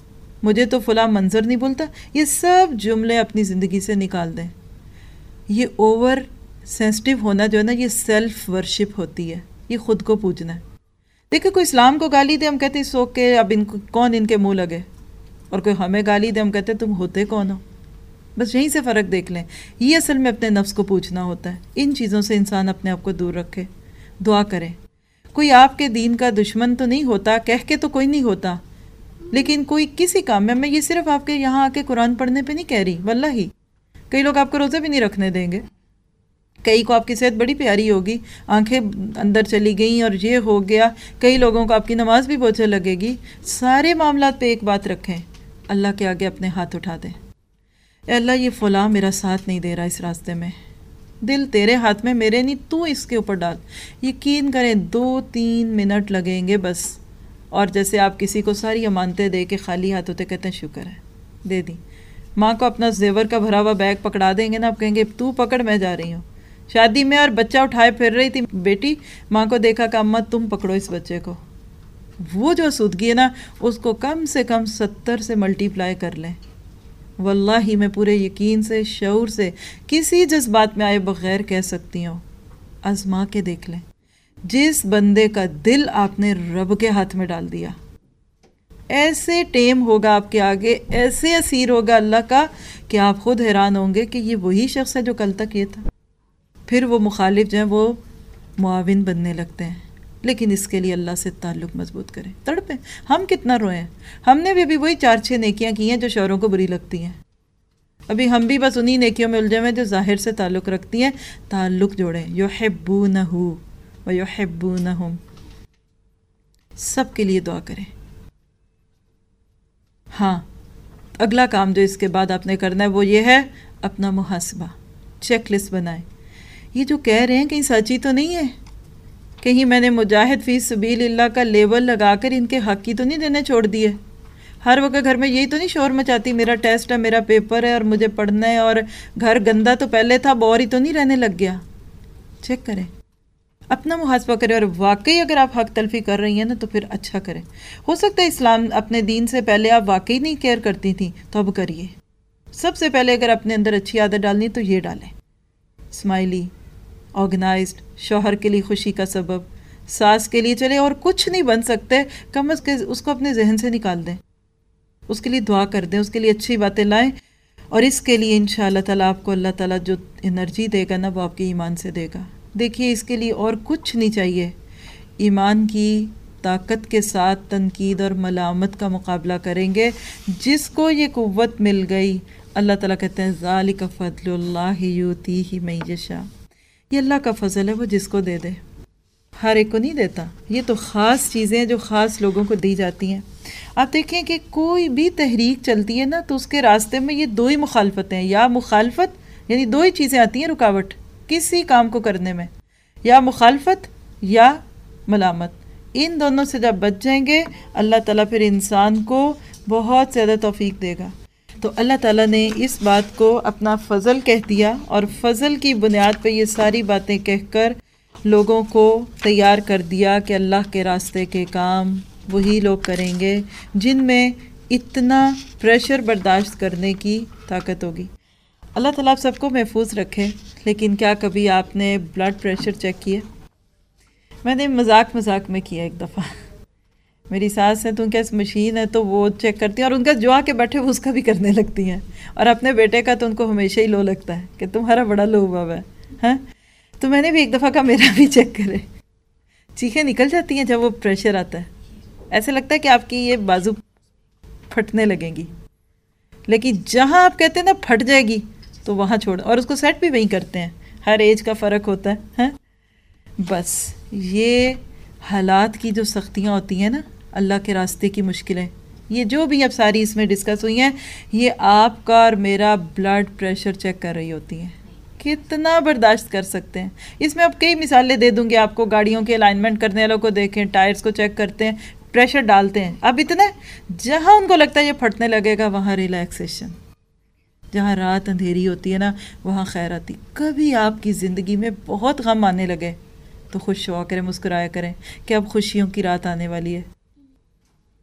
A: مجھے تو فلاں منظر نہیں بولتا. یہ سب جملے اپنی زندگی سے نکال دیں. یہ اوور سینسٹیو ہونا جو ہے نا، یہ سیلف ورشپ ہوتی ہے، یہ خود کو پوجنا ہے. دیکھیں کوئی اسلام کو گالی دے، ہم کہتے ہیں سو کے اب کون ان کے منہ لگے، اور کوئی ہمیں گالی دے، ہم کہتے ہیں تم ہوتے کون ہو. بس یہیں سے فرق دیکھ لیں. یہ اصل میں اپنے نفس کو پوچھنا ہوتا ہے. ان چیزوں سے انسان اپنے آپ کو دور رکھے. دعا کریں. کوئی آپ کے دین کا دشمن تو نہیں ہوتا، کہہ کے تو کوئی نہیں ہوتا، لیکن کوئی کسی کام میں یہ صرف آپ کے یہاں آ کے قرآن پڑھنے پہ نہیں کہہ رہی، واللہ ہی کئی لوگ آپ کو روزے بھی نہیں رکھنے دیں گے. کئی کو آپ کی صحت بڑی پیاری ہوگی، آنکھیں اندر چلی گئیں اور یہ ہو گیا. کئی لوگوں کو آپ کی نماز بھی بوجھل لگے گی. سارے معاملات پہ ایک بات رکھیں، اللہ کے آگے اپنے ہاتھ اٹھا دیں. اے اللہ یہ فلاں میرا ساتھ نہیں دے رہا اس راستے میں، دل تیرے ہاتھ میں، میرے نہیں، تو اس کے اوپر ڈال. یقین کریں 2-3 منٹ لگیں گے بس. اور جیسے آپ کسی کو ساری امانتیں دے کے خالی ہاتھ ہوتے کہتے ہیں شکر ہے دے دی. ماں کو اپنا زیور کا بھرا ہوا بیگ پکڑا دیں گے نا، آپ کہیں گے تو پکڑ میں جا رہی ہوں. شادی میں اور بچہ اٹھائے پھر رہی تھی بیٹی، ماں کو دیکھا کہ اماں تم پکڑو اس بچے کو. وہ جو سودگی ہے نا، اس کو کم سے کم 70 سے ملٹی پلائی کر لیں. واللہ میں پورے یقین سے، شعور سے، کسی جذبات میں آئے بغیر کہہ سکتی ہوں، آزما کے دیکھ لیں. جس بندے کا دل آپ نے رب کے ہاتھ میں ڈال دیا، ایسے ٹیم ہوگا آپ کے آگے، ایسے اسیر ہوگا اللہ کا کہ آپ خود حیران ہوں گے کہ یہ وہی شخص ہے جو کل تک یہ تھا. پھر وہ مخالف جو ہیں وہ معاون بننے لگتے ہیں. لیکن اس کے لیے اللہ سے تعلق مضبوط کریں. تڑپیں، ہم کتنا روئیں، ہم نے بھی وہی 4-6 نیکیاں کی ہیں جو شوہروں کو بری لگتی ہیں. ابھی ہم بھی بس انہی نیکیوں میں الجھے ہوئے جو ظاہر سے تعلق رکھتی ہیں. تعلق جوڑیں. یحبونہ ویحبونہم. سب کے لیے دعا کریں. ہاں اگلا کام جو اس کے بعد آپ نے کرنا ہے وہ یہ ہے اپنا محاسبہ، چیک لسٹ بنائیں. یہ جو کہہ رہے ہیں کہیں سچی تو نہیں ہے، کہیں میں نے مجاہد فی سبیل اللہ کا لیبل لگا کر ان کے حق کی تو نہیں دینے چھوڑ دیے. ہر وقت گھر میں یہی تو نہیں شور مچاتی، میرا ٹیسٹ ہے، میرا پیپر ہے اور مجھے پڑھنا ہے، اور گھر گندا تو پہلے تھا، بور ہی تو نہیں رہنے لگ گیا. چیک کریں، اپنا محاسبہ کریں. اور واقعی اگر آپ حق تلفی کر رہی ہیں نا تو پھر اچھا کریں. ہو سکتا ہے اسلام اپنے دین سے پہلے آپ واقعی نہیں کیئر کرتی تھیں، تو اب کریے. سب سے پہلے اگر اپنے اندر اچھی عادت ڈالنی تو یہ ڈالیں. اسمائلی، آرگنائزڈ، شوہر کے لیے خوشی کا سبب، ساس کے لیے چلے اور کچھ نہیں بن سکتے، کم از کم اس کو اپنے ذہن سے نکال دیں، اس کے لیے دعا کر دیں، اس کے لیے اچھی باتیں لائیں. اور اس کے لیے انشاءاللہ تعالیٰ آپ کو اللہ تعالیٰ جو انرجی دے گا نا وہ آپ کے ایمان سے دے گا. دیکھیے اس کے لیے اور کچھ نہیں چاہیے. ایمان کی طاقت کے ساتھ تنقید اور ملامت کا مقابلہ کریں گے. جس کو یہ قوت مل گئی، اللہ تعالیٰ کہتے ہیں ذالک فضل اللہ یؤتیہ من یشاء. یہ اللہ کا فضل ہے، وہ جس کو دے دے، ہر ایک کو نہیں دیتا. یہ تو خاص چیزیں ہیں جو خاص لوگوں کو دی جاتی ہیں. آپ دیکھیں کہ کوئی بھی تحریک چلتی ہے نا تو اس کے راستے میں یہ 2 ہی مخالفتیں ہیں، یا مخالفت یعنی 2 ہی چیزیں آتی ہیں رکاوٹ کسی کام کو کرنے میں، یا مخالفت یا ملامت. ان دونوں سے جب بچ جائیں گے اللہ تعالیٰ پھر انسان کو بہت زیادہ توفیق دے گا. تو اللہ تعالیٰ نے اس بات کو اپنا فضل کہہ دیا، اور فضل کی بنیاد پہ یہ ساری باتیں کہہ کر لوگوں کو تیار کر دیا کہ اللہ کے راستے کے کام وہی لوگ کریں گے جن میں اتنا پریشر برداشت کرنے کی طاقت ہوگی. اللہ تعالیٰ آپ سب کو محفوظ رکھے. لیکن کیا کبھی آپ نے بلڈ پریشر چیک کیا؟ میں نے مذاق میں کیا ایک دفعہ. میری ساس ہے تو ان کا اس مشین ہے تو وہ چیک کرتی ہیں، اور ان کا جو آ کے بیٹھے وہ اس کا بھی کرنے لگتی ہیں. اور اپنے بیٹے کا تو ان کو ہمیشہ ہی لو لگتا ہے کہ تمہارا بڑا لو ہوا ہے. ہاں تو میں نے بھی ایک دفعہ کہا میرا بھی چیک کرے. چیخیں نکل جاتی ہیں جب وہ پریشر آتا ہے، ایسے لگتا ہے کہ آپ کی یہ بازو پھٹنے لگیں گی. لیکن جہاں آپ کہتے ہیں نا پھٹ جائے گی تو وہاں چھوڑ، اور اس کو سیٹ بھی وہیں کرتے ہیں. ہر ایج کا فرق ہوتا ہے. بس یہ حالات کی جو سختیاں ہوتی ہیں نا، اللہ کے راستے کی مشکلیں، یہ جو بھی اب ساری اس میں ڈسکس ہوئی ہیں، یہ آپ کا اور میرا بلڈ پریشر چیک کر رہی ہوتی ہیں. کتنا برداشت کر سکتے ہیں. اس میں اب کئی مثالیں دے دوں گی آپ کو. گاڑیوں کے الائنمنٹ کرنے والوں کو دیکھیں، ٹائرز کو چیک کرتے ہیں، پریشر ڈالتے ہیں. اب اتنا جہاں ان کو لگتا ہے یہ پھٹنے لگے گا وہاں ریلیکسیشن. جہاں رات اندھیری ہوتی ہے نا وہاں خیر آتی. کبھی آپ کی زندگی میں بہت غم آنے لگے تو خوش ہوا کریں، مسکرایا کریں کہ اب خوشیوں کی رات آنے والی ہے.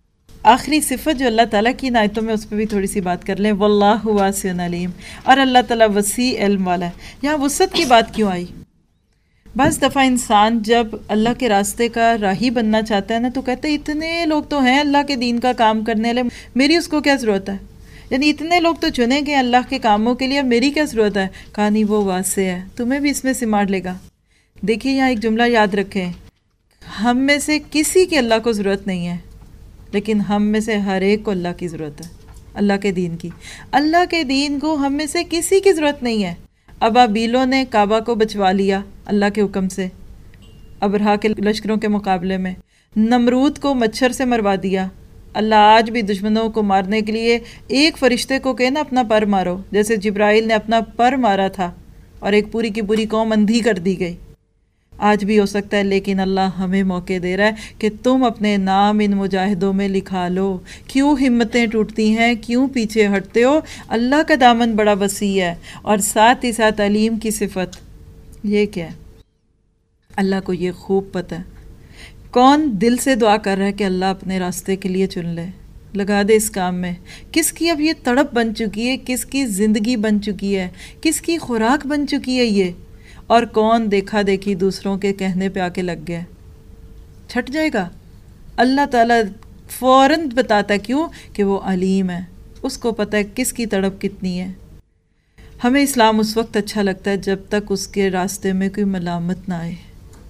A: آخری صفت جو اللہ تعالیٰ کی آیتوں میں، اس پہ بھی تھوڑی سی بات کر لیں. واللہ واسع علیم، اور اللہ تعالیٰ وسیع علم والا ہے. یہاں وسعت کی بات کیوں آئی؟ بعض دفعہ انسان جب اللہ کے راستے کا راہی بننا چاہتا ہے نا، تو کہتے ہیں اتنے لوگ تو ہیں اللہ کے دین کا کام کرنے والے، میری اس کو کیا ضرورت ہے؟ یعنی اتنے لوگ تو چنے گئے اللہ کے کاموں کے لیے، میری کیا ضرورت ہے؟ کہا نہیں، وہ واسع ہے، تمہیں بھی اس میں سماڑ لے گا. دیکھیے یہاں ایک جملہ یاد رکھیں، ہم میں سے کسی کی اللہ کو ضرورت نہیں ہے، لیکن ہم میں سے ہر ایک کو اللہ کی ضرورت ہے، اللہ کے دین کی. اللہ کے دین کو ہم میں سے کسی کی ضرورت نہیں ہے. ابابیلوں نے کعبہ کو بچوا لیا اللہ کے حکم سے ابرہا کے لشکروں کے مقابلے میں. نمرود کو مچھر سے مروا دیا. اللہ آج بھی دشمنوں کو مارنے کے لیے ایک فرشتے کو کہنا اپنا پر مارو، جیسے جبرائیل نے اپنا پر مارا تھا اور ایک پوری کی پوری قوم اندھی کر دی گئی. آج بھی ہو سکتا ہے، لیکن اللہ ہمیں موقع دے رہا ہے کہ تم اپنے نام ان مجاہدوں میں لکھا لو. کیوں ہمتیں ٹوٹتی ہیں؟ کیوں پیچھے ہٹتے ہو؟ اللہ کا دامن بڑا وسیع ہے. اور ساتھ ہی ساتھ علیم کی صفت یہ کیا ہے؟ اللہ کو یہ خوب پتہ ہے کون دل سے دعا کر رہا ہے کہ اللہ اپنے راستے کے لیے چن لے، لگا دے اس کام میں. کس کی اب یہ تڑپ بن چکی ہے، کس کی زندگی بن چکی ہے، کس کی خوراک بن چکی ہے یہ، اور کون دیکھا دیکھی دوسروں کے کہنے پہ آ کے لگ گیا. چھٹ جائے گا. اللہ تعالیٰ فوراً بتاتا ہے، کیوں کہ وہ علیم ہے، اس کو پتہ ہے کس کی تڑپ کتنی ہے. ہمیں اسلام اس وقت اچھا لگتا ہے جب تک اس کے راستے میں کوئی ملامت نہ آئے.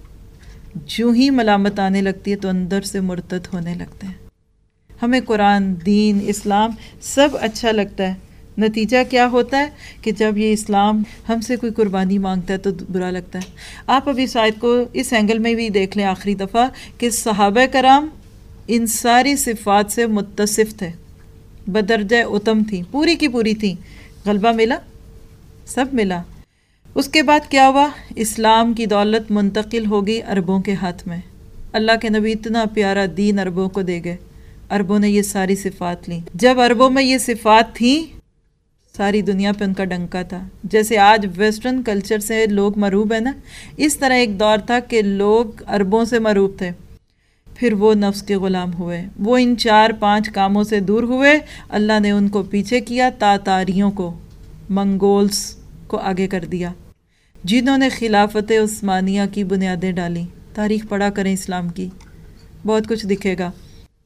A: جو ہی ملامت آنے لگتی ہے تو اندر سے مرتد ہونے لگتے ہیں. ہمیں قرآن، دین، اسلام سب اچھا لگتا ہے. نتیجہ کیا ہوتا ہے کہ جب یہ اسلام ہم سے کوئی قربانی مانگتا ہے تو برا لگتا ہے. آپ ابھی اس آیت کو اس اینگل میں بھی دیکھ لیں آخری دفعہ کہ صحابہ کرام ان ساری صفات سے متصف تھے، بدرجہ اتم تھیں، پوری کی پوری تھیں. غلبہ ملا، سب ملا. اس کے بعد کیا ہوا؟ اسلام کی دولت منتقل ہوگی عربوں کے ہاتھ میں. اللہ کے نبی اتنا پیارا دین عربوں کو دے گئے، عربوں نے یہ ساری صفات لیں. جب عربوں میں یہ صفات تھیں، ساری دنیا پہ ان کا ڈنکا تھا. جیسے آج ویسٹرن کلچر سے لوگ مروب ہیں نا، اس طرح ایک دور تھا کہ لوگ عربوں سے مروب تھے. پھر وہ نفس کے غلام ہوئے، وہ ان 4-5 کاموں سے دور ہوئے. اللہ نے ان کو پیچھے کیا، تاتاریوں کو، منگولز کو آگے کر دیا، جنہوں نے خلافت عثمانیہ کی بنیادیں ڈالیں. تاریخ پڑھا کریں اسلام کی، بہت کچھ دکھے گا.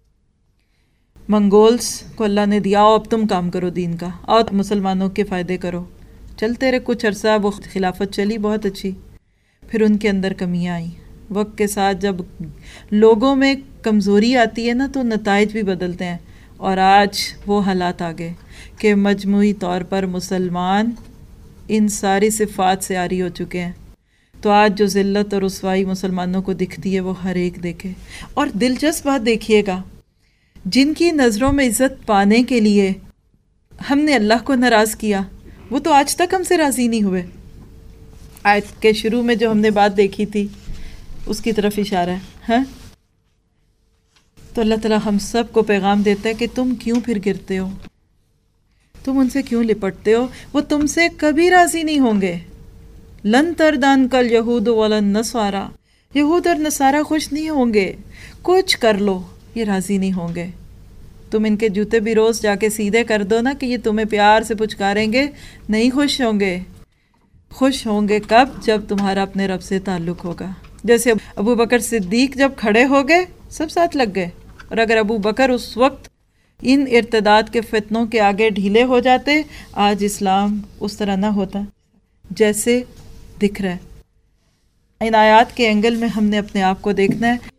A: منگولز کو اللہ نے دیا، اب تم کام کرو دین کا، اور مسلمانوں کے فائدے کرو. چلتے رہے کچھ عرصہ، وہ خلافت چلی بہت اچھی. پھر ان کے اندر کمیاں آئیں. وقت کے ساتھ جب لوگوں میں کمزوری آتی ہے نا تو نتائج بھی بدلتے ہیں. اور آج وہ حالات آ گئے کہ مجموعی طور پر مسلمان ان ساری صفات سے عاری ہو چکے ہیں. تو آج جو ذلت اور رسوائی مسلمانوں کو دکھتی ہے وہ ہر ایک دیکھے. اور دلچسپ بات دیکھیے گا، جن کی نظروں میں عزت پانے کے لیے ہم نے اللہ کو ناراض کیا، وہ تو آج تک ہم سے راضی نہیں ہوئے. آیت کے شروع میں جو ہم نے بات دیکھی تھی اس کی طرف اشارہ ہے. تو اللہ تعالیٰ ہم سب کو پیغام دیتا ہے کہ تم کیوں پھر گرتے ہو، تم ان سے کیوں لپٹتے ہو؟ وہ تم سے کبھی راضی نہیں ہوں گے. لن تردان کل یہود ولا النصارا، یہود اور نصارہ خوش نہیں ہوں گے. کچھ کر لو یہ راضی نہیں ہوں گے. تم ان کے جوتے بھی روز جا کے سیدھے کر دو نا کہ یہ تمہیں پیار سے پچکاریں گے، نہیں خوش ہوں گے. خوش ہوں گے کب؟ جب تمہارا اپنے رب سے تعلق ہوگا. جیسے ابو بکر صدیق جب کھڑے ہو گئے سب ساتھ لگ گئے. اور اگر ابو بکر اس وقت ان ارتداد کے فتنوں کے آگے ڈھیلے ہو جاتے، آج اسلام اس طرح نہ ہوتا جیسے دکھ رہا ہے. ان آیات کے اینگل میں ہم نے اپنے آپ کو دیکھنا ہے.